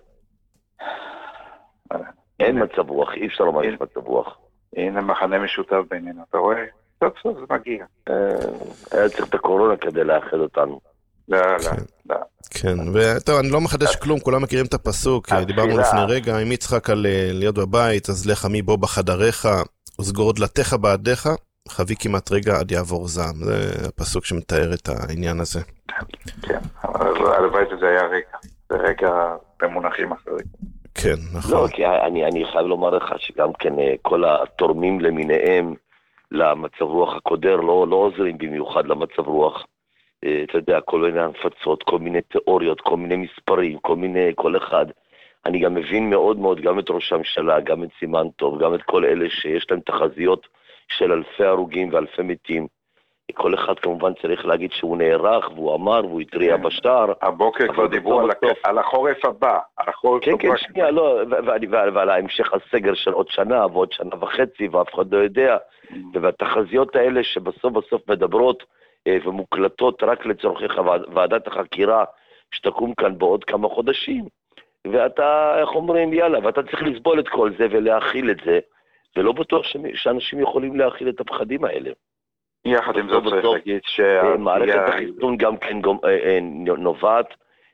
אין מצב רוח, אי אפשר לומר יש מצב רוח. הנה מחנה משותף בינינו, אתה רואה? סוף זה מגיע. היה צריך את הקורונה כדי לאחד אותנו. לא. כן, וטוב, אני לא מחדש כלום, כולם מכירים את הפסוק, דיברנו לפני רגע עם יצחק על להיות בבית, אז לך מי בו בחדריך, וסגור דלתיך בעדיך, חבי כמעט רגע עד יעבור זעם. זה הפסוק שמתאר את העניין הזה. כן, אבל הלוואי שזה היה רגע, זה רגע במונחים אחרים. כן, נכון. לא, כי אני חייב לומר לך שגם כן כל התורמים למיניהם למצב רוח הקודר לא עוזרים במיוחד למצב רוח. אתה יודע, כל מיני הנפצות, כל מיני תיאוריות, כל מיני מספרים, כל אחד. אני גם מבין מאוד מאוד גם את ראש הממשלה, גם את סימן טוב, גם את כל אלה שיש להם תחזיות של אלפי הרוגים ואלפי מתים. כל אחד כמובן צריך להגיד שהוא נערך, והוא אמר, והוא התריע בשער. הבוקר כבר דיברו על החורף הבא. כן, שנייה, לא, ועל ההמשך הסגר של עוד שנה, ועוד שנה וחצי, ואף אחד לא יודע. והתחזיות האלה שבסוף מדברות, ומוקלטות רק לצורכי ועדת החקירה שתקום כאן בעוד כמה חודשים, ואתה, איך אומרים, יאללה, ואתה צריך לסבול את כל זה ולהכיל את זה, ולא בטוח שאנשים יכולים להכיל את הפחדים האלה. יחד עם זאת צריך להגיד מערכת החיסון גם כן נובעת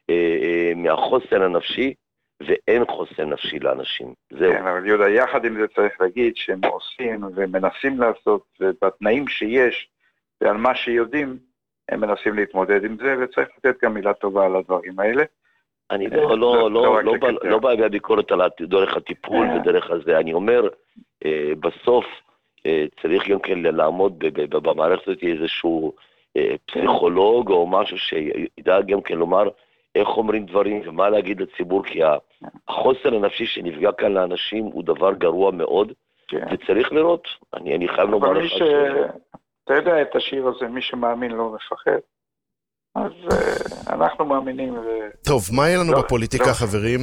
מהחוסן הנפשי, ואין חוסן נפשי לאנשים. כן, אבל יהודה, יחד עם זה צריך להגיד שהם עושים ומנסים לעשות, ובתנאים שיש, ועל מה שיודעים, הם מנסים להתמודד עם זה, וצריך לתת גם מילה טובה על הדברים האלה. אני לא בא בביקורת על דרך הטיפול ודרך הזה. אני אומר, בסוף צריך גם כן לעמוד במערכת הזאת איזשהו פסיכולוג או משהו שידע גם כן לומר איך אומרים דברים ומה להגיד לציבור, כי החוסר הנפשי שנפגע כאן לאנשים הוא דבר גרוע מאוד, וצריך לראות. אני חייב לומר לך אתה יודע את השיר הזה, מי שמאמין לא מפחד. אז אנחנו מאמינים. טוב, מה יהיה לנו בפוליטיקה, חברים?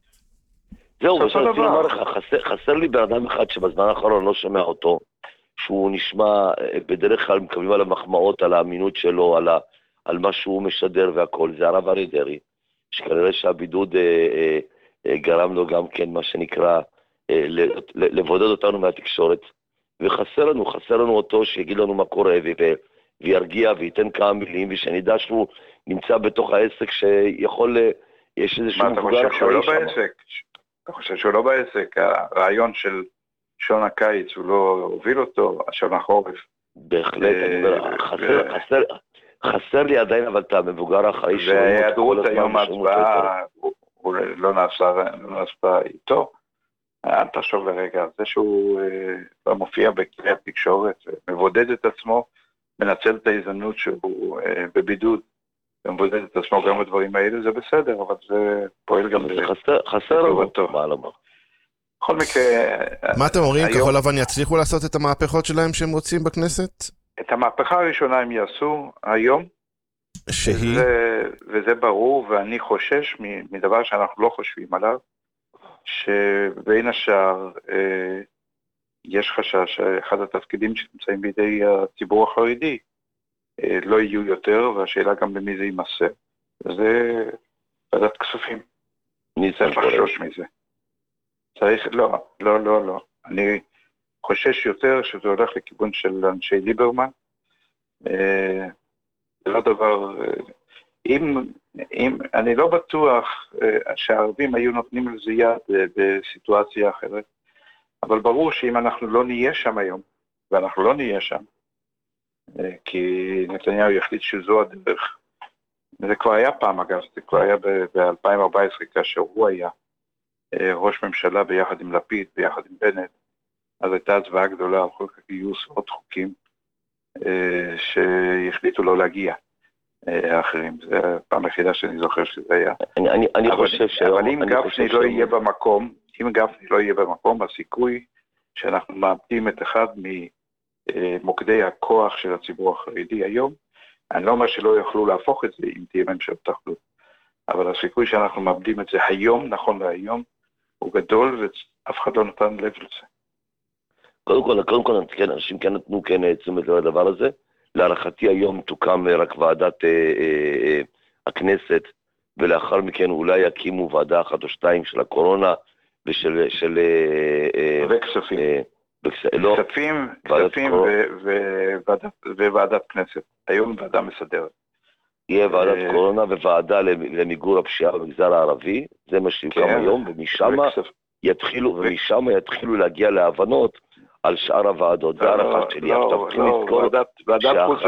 זהו, רציתי לומר לך, חסר לי באדם אחד שבזמן האחרון לא שומע אותו, שהוא נשמע, בדרך כלל מקבלים על המחמאות, על האמינות שלו, על מה שהוא משדר והכל, זה הרב אריה דרעי, שכנראה שהבידוד גרם לו גם כן מה שנקרא, לבודד אותנו מהתקשורת, וחסר לנו אותו שיגיד לנו מה קורה, וירגיע ויתן כמה מילים, ושנדע שהוא נמצא בתוך העסק שיכול, יש איזשהו מבוגר אחרי שם. אתה חושב שהוא לא בעסק? הרעיון של שעון הקיץ, הוא לא הוביל אותו, שעון החורף. בהחלט, אני אומר, חסר לי עדיין, אבל אתה מבוגר האחראי שלו. והיעדרות היום ההצבעה, הוא לא נעשה איתו. אל תחשוב לרגע, זה שהוא לא מופיע בכלי התקשורת, מבודד את עצמו, מנצל את ההזדמנות שהוא בבידוד, ומבודד את עצמו גם בדברים האלה, זה בסדר, אבל זה פועל גם... חסר לו, מה לומר. בכל מקרה... מה אתם אומרים? כחול לבן יצליחו לעשות את המהפכות שלהם שהם רוצים בכנסת? את המהפכה הראשונה הם יעשו היום, שהיא? וזה ברור, ואני חושש מדבר שאנחנו לא חושבים עליו, שבין השאר יש חשש שאחד התפקידים שנמצאים בידי הציבור החרדי לא יהיו יותר, והשאלה גם למי זה יימסר. זה ועדת כספים. צריך לחשוש מזה. צריך, לא. אני חושש יותר שזה הולך לכיוון של אנשי ליברמן. זה לא דבר... אני לא בטוח שהערבים היו נותנים לזה יד בסיטואציה אחרת, אבל ברור שאם אנחנו לא נהיה שם היום, ואנחנו לא נהיה שם, כי נתניהו יחליט שזו הדרך, זה כבר היה פעם אגב, זה כבר היה ב-2014 כאשר הוא היה ראש ממשלה ביחד עם לפיד, ביחד עם בנט, אז הייתה הצבעה גדולה על חוק הגיוס ועוד חוקים שהחליטו לא להגיע. האחרים, זה הפעם היחידה שאני זוכר שזה היה. אני חושב ש... אבל אם גפני לא יהיה במקום, הסיכוי שאנחנו מאבדים את אחד ממוקדי הכוח של הציבור החרדי היום, אני לא אומר שלא יוכלו להפוך את זה אם תהיה ממשלת אחדות, אבל הסיכוי שאנחנו מאבדים את זה היום, נכון להיום, הוא גדול ואף אחד לא נתן לב לזה. קודם כל, אנשים כן נתנו תשומת לב לדבר הזה, להערכתי היום תוקם רק ועדת הכנסת, ולאחר מכן אולי יקימו ועדה אחת או שתיים של הקורונה, ושל... וכספים. כספים וועדת כנסת. היום ועדה מסדרת. יהיה ועדת קורונה וועדה למיגור הפשיעה במגזר הערבי, זה מה שיוקם היום, ומשם יתחילו להגיע להבנות, על שאר הוועדות, זה הערכה שלי. ועדת חוץ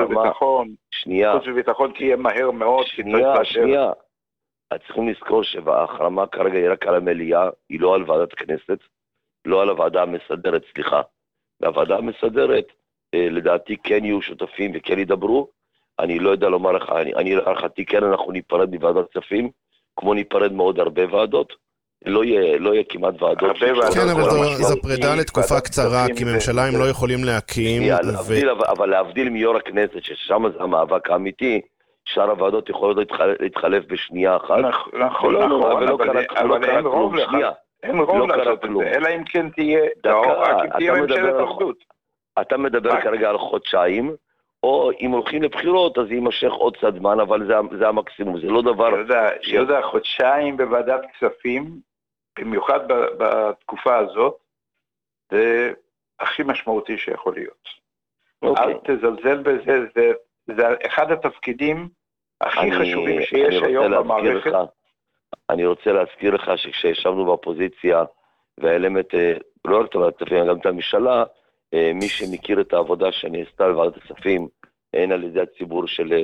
וביטחון תהיה מהר מאוד. שנייה. צריכים לזכור שההחרמה כרגע היא רק על המליאה, היא לא על ועדת הכנסת, לא על הוועדה המסדרת, סליחה. והוועדה המסדרת, לדעתי כן יהיו שותפים וכן ידברו, אני לא יודע לומר לך, אני להערכתי כן אנחנו ניפרד מוועדת כספים, כמו ניפרד מאוד הרבה ועדות, לא יהיה כמעט ועדות. כן, אבל זו פרידה לתקופה קצרה, כי ממשלה הם לא יכולים להקים. אבל להבדיל מיור הכנסת, ששם זה המאבק האמיתי, שאר הוועדות יכולות להתחלף בשנייה אחת. נכון, אבל אין רוב לך. אין רוב לעשות את זה, אלא אם כן תהיה ממשלת אחדות. אתה מדבר כרגע על חודשיים, או אם הולכים לבחירות, אז יימשך עוד קצת זמן, אבל זה המקסימום, זה לא דבר... יהודה, חודשיים בוועדת כספים, במיוחד בתקופה הזאת, זה הכי משמעותי שיכול להיות. אל תזלזל בזה, זה אחד התפקידים הכי חשובים שיש היום במערכת. אני רוצה להזכיר לך שכשישבנו באופוזיציה, והעלמת, לא רק גם את הממשלה, מי שמכיר את העבודה שנעשתה בוועדת הכספים, הן על ידי הציבור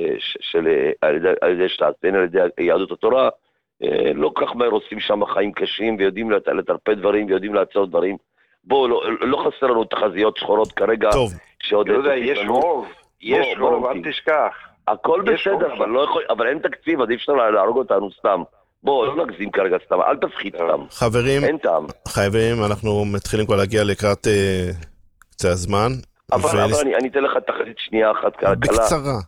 על ידי ש"ס, הן על ידי יהדות התורה, לא כך מהר עושים שם חיים קשים, ויודעים לטרפד דברים, ויודעים לעצור דברים. בואו, לא חסר לנו תחזיות שחורות כרגע. טוב. יש רוב, אל תשכח. הכל בסדר, אבל אין תקציב, אז אי אפשר להרוג אותנו סתם. בואו, לא נגזים כרגע סתם, אל תפחית סתם. חברים, אנחנו מתחילים כבר להגיע לקראת קצה הזמן. אבל אני אתן לך תחזית שנייה אחת כרגע. בקצרה.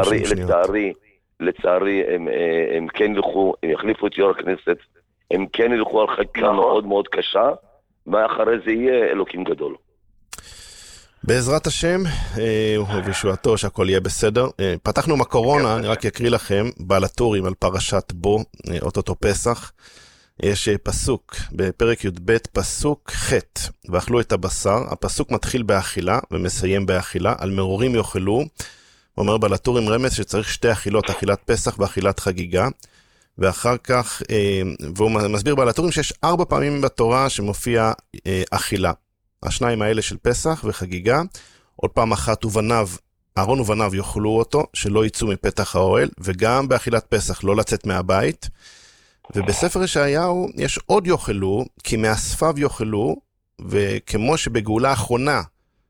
לצערי, הם כן ילכו, הם יחליפו את יו"ר הכנסת, הם כן ילכו על חקיקה מאוד מאוד קשה, ואחרי זה יהיה אלוקים גדול. בעזרת השם, ובישועתו שהכל יהיה בסדר. פתחנו מהקורונה, אני רק אקריא לכם, בעל הטורים על פרשת בו, אוטוטו פסח. יש פסוק בפרק י"ב, פסוק ח' ואכלו את הבשר. הפסוק מתחיל באכילה ומסיים באכילה. על מרורים יאכלו. הוא אומר בעל הטורים רמז שצריך שתי אכילות, אכילת פסח ואכילת חגיגה. ואחר כך, והוא מסביר בעל הטורים שיש 4 פעמים בתורה שמופיע אכילה. השניים האלה של פסח וחגיגה. עוד פעם אחת אהרון ובניו יאכלו אותו, שלא יצאו מפתח האוהל, וגם באכילת פסח לא לצאת מהבית. ובספר ישעיהו יש עוד יאכלו, כי מאספיו יאכלו, וכמו שבגאולה האחרונה,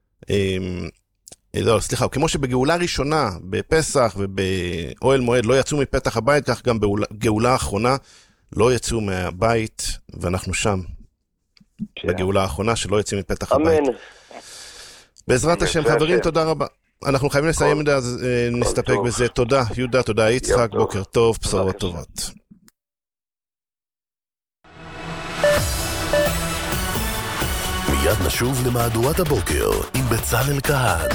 כמו שבגאולה ראשונה, בפסח ובאוהל מועד לא יצאו מפתח הבית, כך גם בגאולה האחרונה לא יצאו מהבית, ואנחנו שם. בגאולה האחרונה שלא יצאים מפתח הבית. בעזרת השם, חברים, תודה רבה. אנחנו חייבים לסיים את זה, אז נסתפק בזה. תודה, יהודה, תודה, יצחק, בוקר טוב, בשורות טובות. מיד נשוב למהדורת הבוקר עם בצלאל כהן.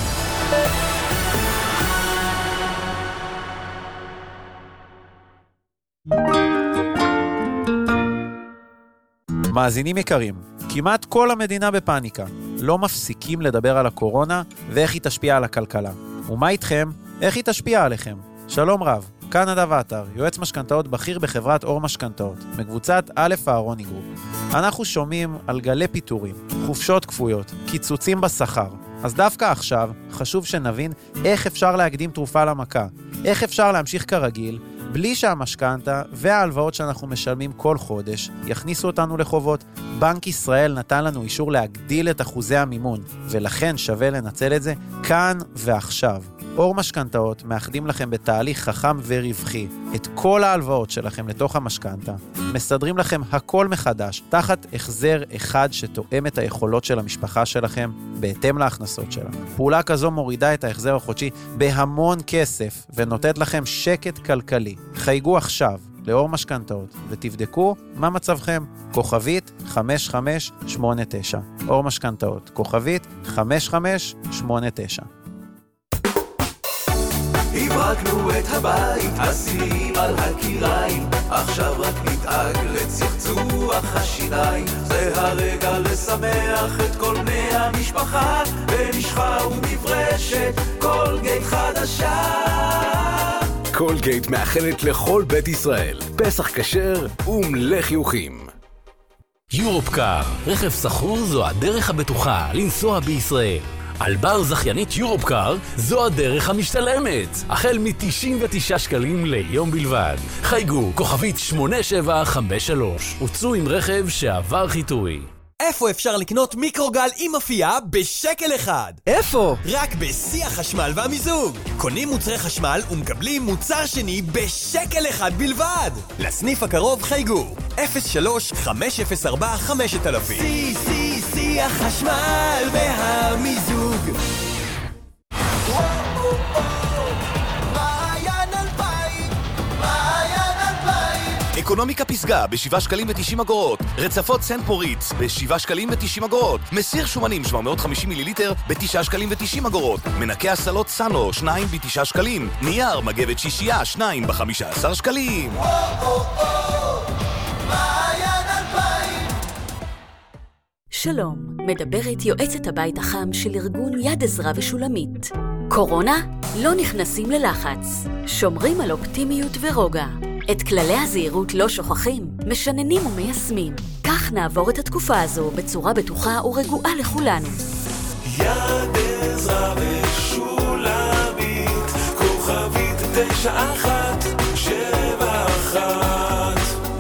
מאזינים יקרים, כמעט כל המדינה בפאניקה. לא מפסיקים לדבר על הקורונה ואיך היא תשפיע על הכלכלה. ומה איתכם? איך היא תשפיע עליכם? שלום רב, כאן נדב עטר, יועץ משכנתאות בכיר בחברת אור משכנתאות, מקבוצת א' אהרוני גרופ. אנחנו שומעים על גלי פיטורים, חופשות כפויות, קיצוצים בשכר. אז דווקא עכשיו חשוב שנבין איך אפשר להקדים תרופה למכה, איך אפשר להמשיך כרגיל, בלי שהמשכנתה וההלוואות שאנחנו משלמים כל חודש יכניסו אותנו לחובות. בנק ישראל נתן לנו אישור להגדיל את אחוזי המימון, ולכן שווה לנצל את זה כאן ועכשיו. אור משכנתאות מאחדים לכם בתהליך חכם ורווחי את כל ההלוואות שלכם לתוך המשכנתה, מסדרים לכם הכל מחדש תחת החזר אחד שתואם את היכולות של המשפחה שלכם בהתאם להכנסות שלה. פעולה כזו מורידה את ההחזר החודשי בהמון כסף ונותנת לכם שקט כלכלי. חייגו עכשיו לאור משכנתאות ותבדקו מה מצבכם. כוכבית 5589. אור משכנתאות, כוכבית 5589. הברקנו את הבית, השיאים על הקיריים, עכשיו רק נדאג לצחצוח השיניים. זה הרגע לשמח את כל בני המשפחה, במשחה ומברשת קולגייט חדשה. קולגייט מאחלת לכל בית ישראל פסח כשר ומלא חיוכים. יורופקאר, רכב סחור זו הדרך הבטוחה לנסוע בישראל. על בר זכיינית יורופקאר זו הדרך המשתלמת, החל מ-99 שקלים ליום בלבד. חייגו כוכבית 8753, הוצאו עם רכב שעבר חיטוי. איפה אפשר לקנות מיקרוגל עם אפייה בשקל אחד? איפה? רק בשיא החשמל והמיזוג. קונים מוצרי חשמל ומקבלים מוצר שני בשקל אחד בלבד. לסניף הקרוב חייגו 03-504-5000. שיא החשמל והמיזוג. אקונומיקה פסגה ב7 שקלים ו90 אגורות. רצפות סנט מוריץ ב7 שקלים ו90 אגורות. מסיר שומנים 750 מיליליטר ב9 שקלים ו90 אגורות. מנקה הסלות סאנו 2 ב9 שקלים. נייר מגבת שישייה 2 ב15 שקלים. שלום, מדברת יועצת הבית החם של ארגון יד עזרא ושולמית. קורונה? לא נכנסים ללחץ. שומרים על אופטימיות ורוגע. את כללי הזהירות לא שוכחים, משננים ומיישמים. כך נעבור את התקופה הזו בצורה בטוחה ורגועה לכולנו. יד עזרא ושולמית, כוכבית 9171.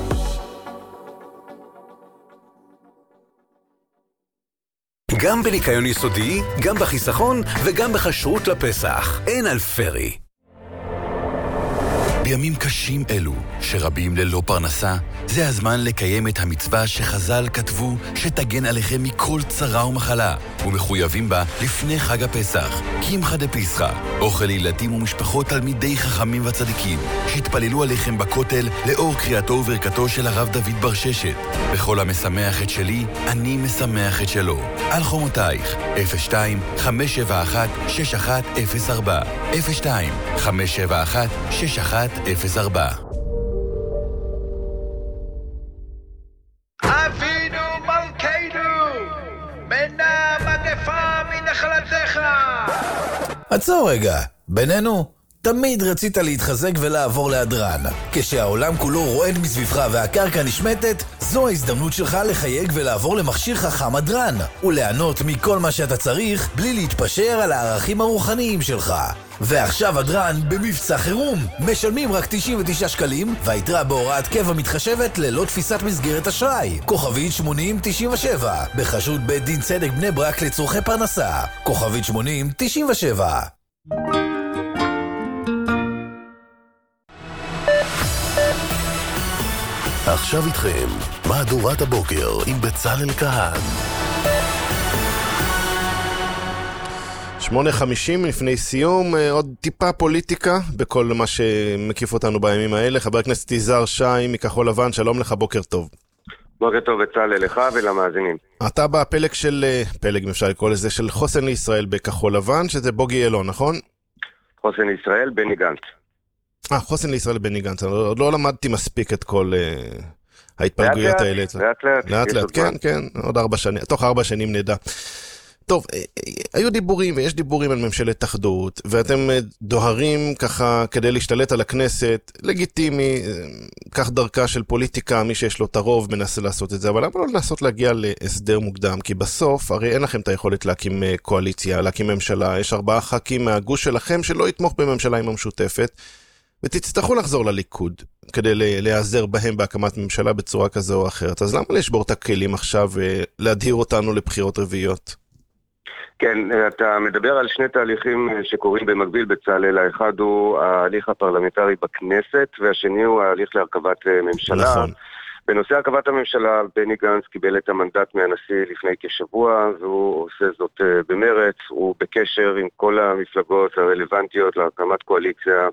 גם בניקיון יסודי, גם בחיסכון וגם בחשרות לפסח. אין על פרי. בימים קשים אלו, שרבים ללא פרנסה, זה הזמן לקיים את המצווה שחז"ל כתבו שתגן עליכם מכל צרה ומחלה, ומחויבים בה לפני חג הפסח, קמחא דפסחא, אוכל ילדים ומשפחות תלמידי חכמים וצדיקים, שהתפללו עליכם בכותל לאור קריאתו וברכתו של הרב דוד בר-ששת. בכל המשמח את שלי, אני משמח את שלו. על חומותייך, 02-571-6104, 02-571-6104. אבינו מלכנו, מנע מגפה מנחלתך. עצור רגע, בינינו, תמיד רצית להתחזק ולעבור להדרן. כשהעולם כולו רועד מסביבך והקרקע נשמטת, זו ההזדמנות שלך לחייג ולעבור למכשיר חכם הדרן, וליהנות מכל מה שאתה צריך בלי להתפשר על הערכים הרוחניים שלך. ועכשיו הדרן במבצע חירום. משלמים רק 99 שקלים, והיתרה בהוראת קבע מתחשבת ללא תפיסת מסגרת אשראי. כוכבית 8097, בחסות בית דין צדק בני ברק לצורכי פרנסה. כוכבית 8097. עכשיו איתכם, מהדורת הבוקר עם בצלאל כהן. 8:50 לפני סיום, עוד טיפה פוליטיקה בכל מה שמקיף אותנו בימים האלה. חבר הכנסת יזהר שי מכחול לבן, שלום לך, בוקר טוב. בוקר טוב בצלאל, לך ולמאזינים. אתה בפלג של, פלג אם אפשר לקרוא לזה, של חוסן לישראל בכחול לבן, שזה בוגי יעלון, נכון? חוסן לישראל, בני גנץ. חוסן לישראל בני גנץ, עוד לא למדתי מספיק את כל ההתפלגויות האלה. לאט לאט, כן, עוד 4 שנים, תוך 4 שנים נדע. טוב, היו דיבורים ויש דיבורים על ממשלת אחדות, ואתם דוהרים ככה כדי להשתלט על הכנסת, לגיטימי, כך דרכה של פוליטיקה, מי שיש לו את הרוב מנסה לעשות את זה, אבל למה לא לנסות להגיע להסדר מוקדם? כי בסוף, הרי אין לכם את היכולת להקים קואליציה, להקים ממשלה, יש 4 ח"כים מהגוש שלכם שלא יתמוך בממשלה עם המשותפת, ותצטרכו לחזור לליכוד כדי להיעזר בהם בהקמת ממשלה בצורה כזו או אחרת. אז למה לשבור את הכלים עכשיו ולהדהיר אותנו לבחירות רביעיות? כן, אתה מדבר על 2 תהליכים שקורים במקביל בצלאל. האחד הוא ההליך הפרלמנטרי בכנסת, והשני הוא ההליך להרכבת ממשלה. נכון. בנושא הרכבת הממשלה, בני גנץ קיבל את המנדט מהנשיא לפני כשבוע, והוא עושה זאת במרץ. הוא בקשר עם כל המפלגות הרלוונטיות להקמת קואליציה,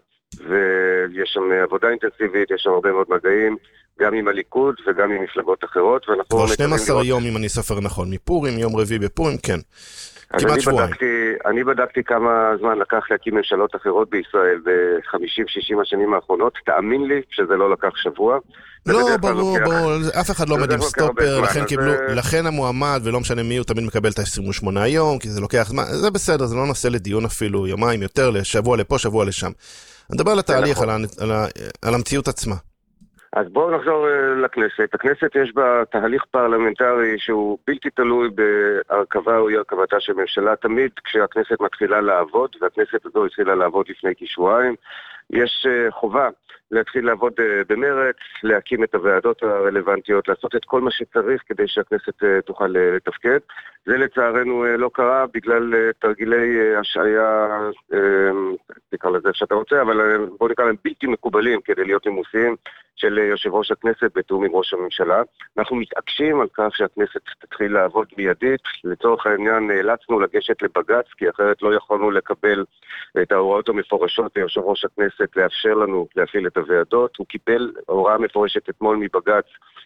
ויש שם עבודה אינטנסיבית, יש שם הרבה מאוד מגעים, גם עם הליכוד וגם עם מפלגות אחרות. כבר 12 יום, אם אני סופר נכון, מפורים, יום רביעי בפורים, כן. כמעט שבועיים. אני בדקתי כמה זמן לקח להקים ממשלות אחרות בישראל ב-50-60 השנים האחרונות. תאמין לי שזה לא לקח שבוע. לא, ברור, אף אחד לא עומד עם סטופר, לכן המועמד, ולא משנה מי, הוא תמיד מקבל את ה-28 יום, כי זה לוקח זמן, זה בסדר, זה לא נושא לדיון אפילו, יומיים יותר, שבוע לפה, שבוע לשם. אני מדבר על התהליך, על המציאות עצמה. אז בואו נחזור לכנסת. הכנסת יש בה תהליך פרלמנטרי שהוא בלתי תלוי בהרכבה או הרכבתה של ממשלה. תמיד כשהכנסת מתחילה לעבוד, והכנסת הזו התחילה לעבוד לפני כשבועיים, יש חובה להתחיל לעבוד במרץ, להקים את הוועדות הרלוונטיות, לעשות את כל מה שצריך כדי שהכנסת תוכל לתפקד. זה לצערנו לא קרה בגלל תרגילי השעיה, תקרא לזה שאתה רוצה, אבל בוא נקרא להם בלתי מקובלים כדי להיות נימוסיים של יושב ראש הכנסת בתאום עם ראש הממשלה. אנחנו מתעקשים על כך שהכנסת תתחיל לעבוד מיידית. לצורך העניין נאלצנו לגשת לבג"ץ, כי אחרת לא יכולנו לקבל את ההוראות המפורשות ליושב ראש הכנסת לאפשר לנו להפעיל את הוועדות. הוא קיבל הוראה מפורשת אתמול מבג"ץ,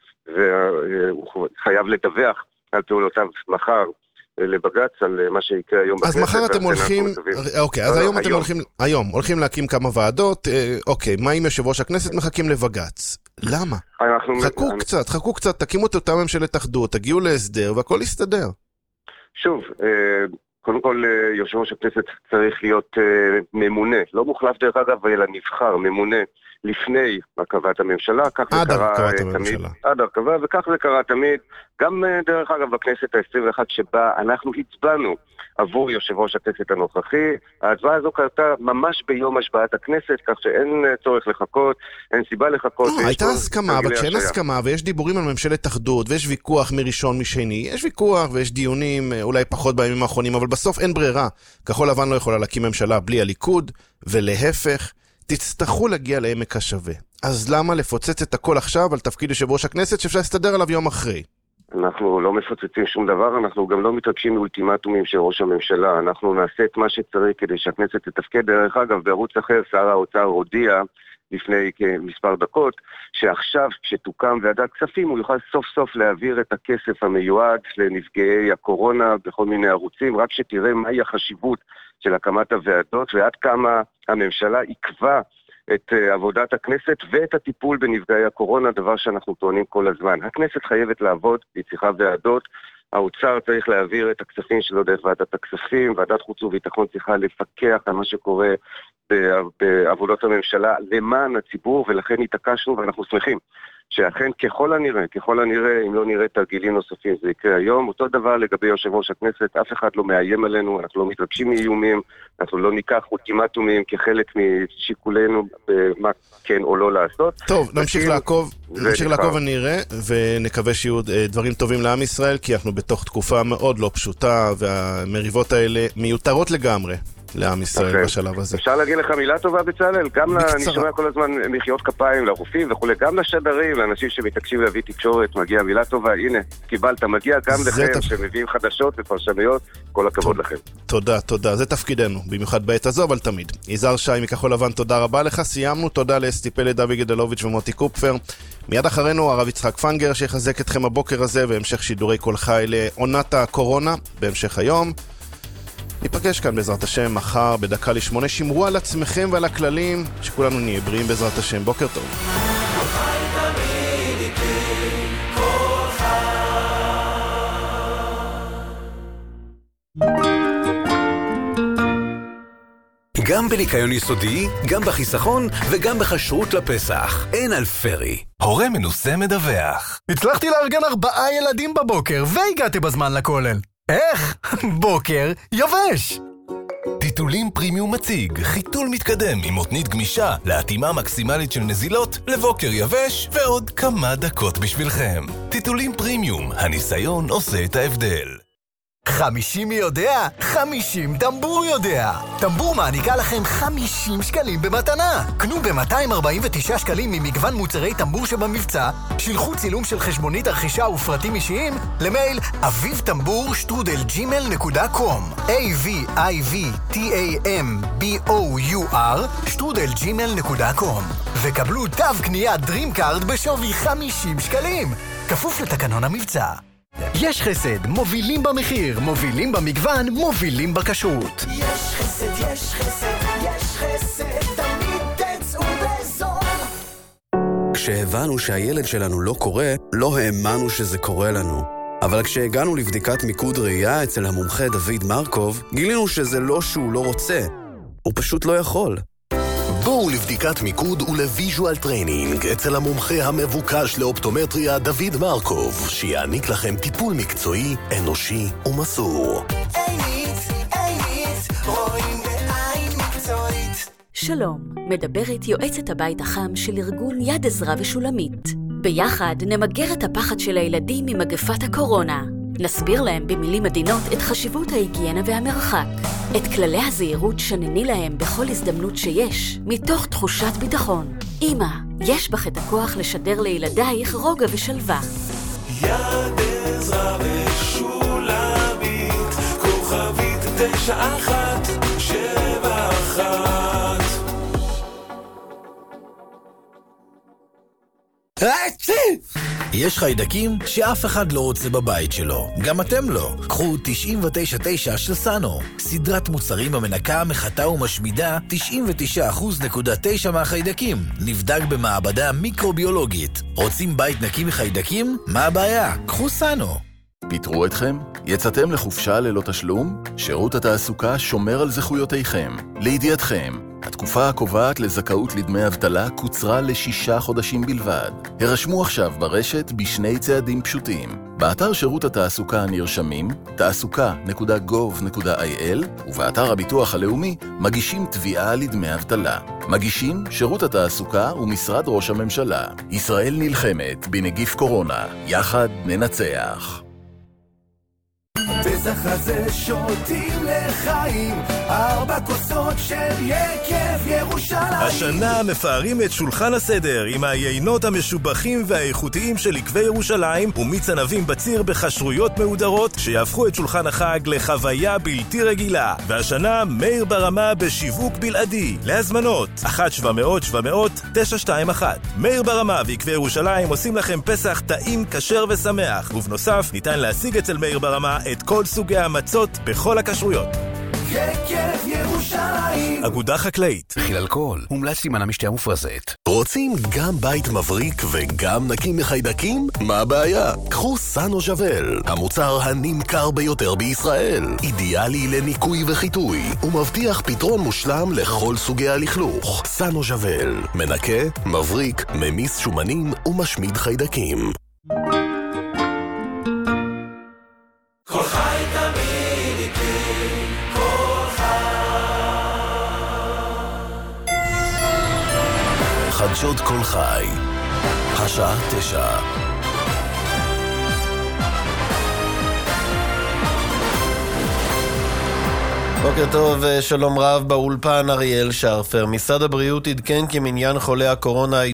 והוא חייב לדווח על פעולותיו מחר לבג"ץ על מה שיקרה היום בכנסת. אז מחר אתם הולכים, אוקיי, אז היום אתם הולכים להקים כמה ועדות, אוקיי, מה אם יושב ראש הכנסת מחכים לבג"ץ? למה? חכו קצת, תקימו את אותה ממשלת אחדות, תגיעו להסדר והכל יסתדר. שוב, קודם כל יושב ראש הכנסת צריך להיות ממונה, לא מוחלף דרך אגב, אלא נבחר, ממונה. לפני הרכבת הממשלה, כך זה קרה תמיד, עד הרכבה, וכך זה קרה תמיד, גם דרך אגב בכנסת ה-21 שבה אנחנו הצבענו עבור יושב ראש הכנסת הנוכחי. ההצבעה הזו קרתה ממש ביום השבעת הכנסת, כך שאין צורך לחכות, אין סיבה לחכות. הייתה הסכמה, אבל כשאין הסכמה ויש דיבורים על ממשלת אחדות, ויש ויכוח מראשון משני, יש ויכוח ויש דיונים, אולי פחות בימים האחרונים, אבל בסוף אין ברירה. כחול לבן לא יכולה להקים ממשלה בלי הליכוד, ולהפך, תצטרכו להגיע לעמק השווה. אז למה לפוצץ את הכל עכשיו על תפקיד יושב ראש הכנסת שאפשר להסתדר עליו יום אחרי? אנחנו לא מפוצצים שום דבר, אנחנו גם לא מתרגשים מאולטימטומים של ראש הממשלה. אנחנו נעשה את מה שצריך כדי שהכנסת תתפקד. דרך אגב, בערוץ אחר שר האוצר הודיע לפני כמספר דקות, שעכשיו כשתוקם ועדת כספים הוא יוכל סוף סוף להעביר את הכסף המיועד לנפגעי הקורונה בכל מיני ערוצים, רק שתראה מהי החשיבות של הקמת הוועדות ועד כמה הממשלה עקבה את עבודת הכנסת ואת הטיפול בנפגעי הקורונה, דבר שאנחנו טוענים כל הזמן. הכנסת חייבת לעבוד, היא צריכה ועדות, האוצר צריך להעביר את הכספים שלו דרך ועדת הכספים, ועדת חוץ וביטחון צריכה לפקח על מה שקורה בעבודות הממשלה למען הציבור, ולכן התעקשנו ואנחנו שמחים שאכן ככל הנראה, אם לא נראה תרגילים נוספים, זה יקרה היום. אותו דבר לגבי יושב ראש הכנסת, אף אחד לא מאיים עלינו, אנחנו לא מתרגשים מאיומים, אנחנו לא ניקח אולטימטומים כחלק משיקולנו במה כן או לא לעשות. טוב, נמשיך לעקוב ונראה, ונקווה שיהיו דברים טובים לעם ישראל, כי אנחנו בתוך תקופה מאוד לא פשוטה, והמריבות האלה מיותרות לגמרי לעם ישראל בשלב הזה. אפשר להגיד לך מילה טובה בצלאל? גם אני שומע כל הזמן מחיאות כפיים לרופאים וכו', גם לשדרים, לאנשים שמתעקשים להביא תקשורת, מגיע מילה טובה, הנה, קיבלת, מגיע גם לכם שמביאים חדשות ופרשנויות, כל הכבוד לכם. תודה, זה תפקידנו, במיוחד בעת הזו, אבל תמיד. יזהר שי מכחול לבן, תודה רבה לך, סיימנו, תודה לאסתי פלד, דוד גדלוביץ' ומוטי קופפר. מיד אחרינו הרב יצחק פנגר שיחזק אתכם הבוקר הזה, והמשך שידורי כל חי לעונת הקורונה, בהמשך היום. ניפגש כאן בעזרת השם מחר בדקה ל8. שמרו על עצמכם ועל הכללים, שכולנו נהיה בריאים בעזרת השם. בוקר טוב. גם בניקיון יסודי, גם בחיסכון וגם בכשרות לפסח. אין על פרי. הורה מנוסה מדווח. הצלחתי לארגן 4 ילדים בבוקר והגעתי בזמן לכולל. איך? בוקר יבש! טיטולים פרימיום מציג, חיתול מתקדם עם מותנית גמישה להתאמה מקסימלית של נזילות לבוקר יבש ועוד כמה דקות בשבילכם. טיטולים פרימיום, הניסיון עושה את ההבדל. 50 יודע, 50 טמבור יודע. טמבור מעניקה לכם 50 שקלים במתנה. קנו ב-249 שקלים ממגוון מוצרי טמבור שבמבצע, שילחו צילום של חשבונית הרכישה ופרטים אישיים למייל avivtambur@gmail.com avivtambour@gmail.com וקבלו תו קנייה DreamCard בשווי 50 שקלים. כפוף לתקנון המבצע. יש חסד, מובילים במחיר, מובילים במגוון, מובילים בכשרות. יש חסד, יש חסד, יש חסד, תמיד תצאו בזול. כשהבנו שהילד שלנו לא קורא, לא האמנו שזה קורה לנו. אבל כשהגענו לבדיקת מיקוד ראייה אצל המומחה דוד מרקוב, גילינו שזה לא שהוא לא רוצה, הוא פשוט לא יכול. בואו לבדיקת מיקוד ולוויז'ואל טריינינג אצל המומחה המבוקש לאופטומטריה דוד מרקוב, שיעניק לכם טיפול מקצועי, אנושי ומסור. רואים בעין מקצועית. שלום, מדברת יועצת הבית החם של ארגון יד עזרא ושולמית. ביחד נמגר את הפחד של הילדים ממגפת הקורונה. נסביר להם במילים עדינות את חשיבות ההיגיינה והמרחק. את כללי הזהירות שנני להם בכל הזדמנות שיש, מתוך תחושת ביטחון. אמא, יש בך את הכוח לשדר לילדייך רוגע ושלווה. יד עזרא ושולמית, כוכבית 9171. יש חיידקים שאף אחד לא רוצה בבית שלו, גם אתם לא. קחו 99.9 של סאנו, סדרת מוצרים המנקה, מחטא ומשמידה 99.9% מהחיידקים, נבדק במעבדה מיקרוביולוגית. רוצים בית נקי מחיידקים? מה הבעיה? קחו סאנו. פיתרו אתכם? יצאתם לחופשה ללא תשלום? שירות התעסוקה שומר על זכויותיכם. לידיעתכם, התקופה הקובעת לזכאות לדמי אבטלה קוצרה ל6 חודשים בלבד. הרשמו עכשיו ברשת בשני צעדים פשוטים. באתר שירות התעסוקה הנרשמים, תעסוקה.gov.il, ובאתר הביטוח הלאומי מגישים תביעה לדמי אבטלה. מגישים שירות התעסוקה ומשרד ראש הממשלה. ישראל נלחמת בנגיף קורונה. יחד ננצח. פסח הזה שותים לחיים, 4 בכוסות של יקב ירושלים. השנה מפארים את שולחן הסדר עם היינות המשובחים והאיכותיים של יקבי ירושלים ומיץ ענבים בציר בחשרויות מהודרות שיהפכו את שולחן החג לחוויה בלתי רגילה. והשנה מאיר ברמה בשיווק בלעדי. להזמנות 1-700-700-921. מאיר ברמה ויקבי ירושלים עושים לכם פסח טעים, כשר ושמח, ובנוסף ניתן להשיג אצל מאיר ברמה את כל סוגי המצות בכל הכשרויות. יקב ירושלים. אגודה חקלאית. מכיל אלכוהול, מומלץ להימנע משתייה מופרזת. רוצים גם בית מבריק וגם נקי מחיידקים? מה הבעיה? קחו סנו ז'בל, המוצר הנמכר ביותר בישראל. אידיאלי לניקוי וחיטוי, ומבטיח פתרון מושלם לכל סוגי הלכלוך. סנו ז'בל, מנקה, מבריק, ממיס שומנים ומשמיד חיידקים. כל חי תמיד איתי, כל חדשות כל חי, השעה 9. בוקר טוב, שלום רב, באולפן אריאל שרפר. משרד הבריאות עדכן כי מניין חולי הקורונה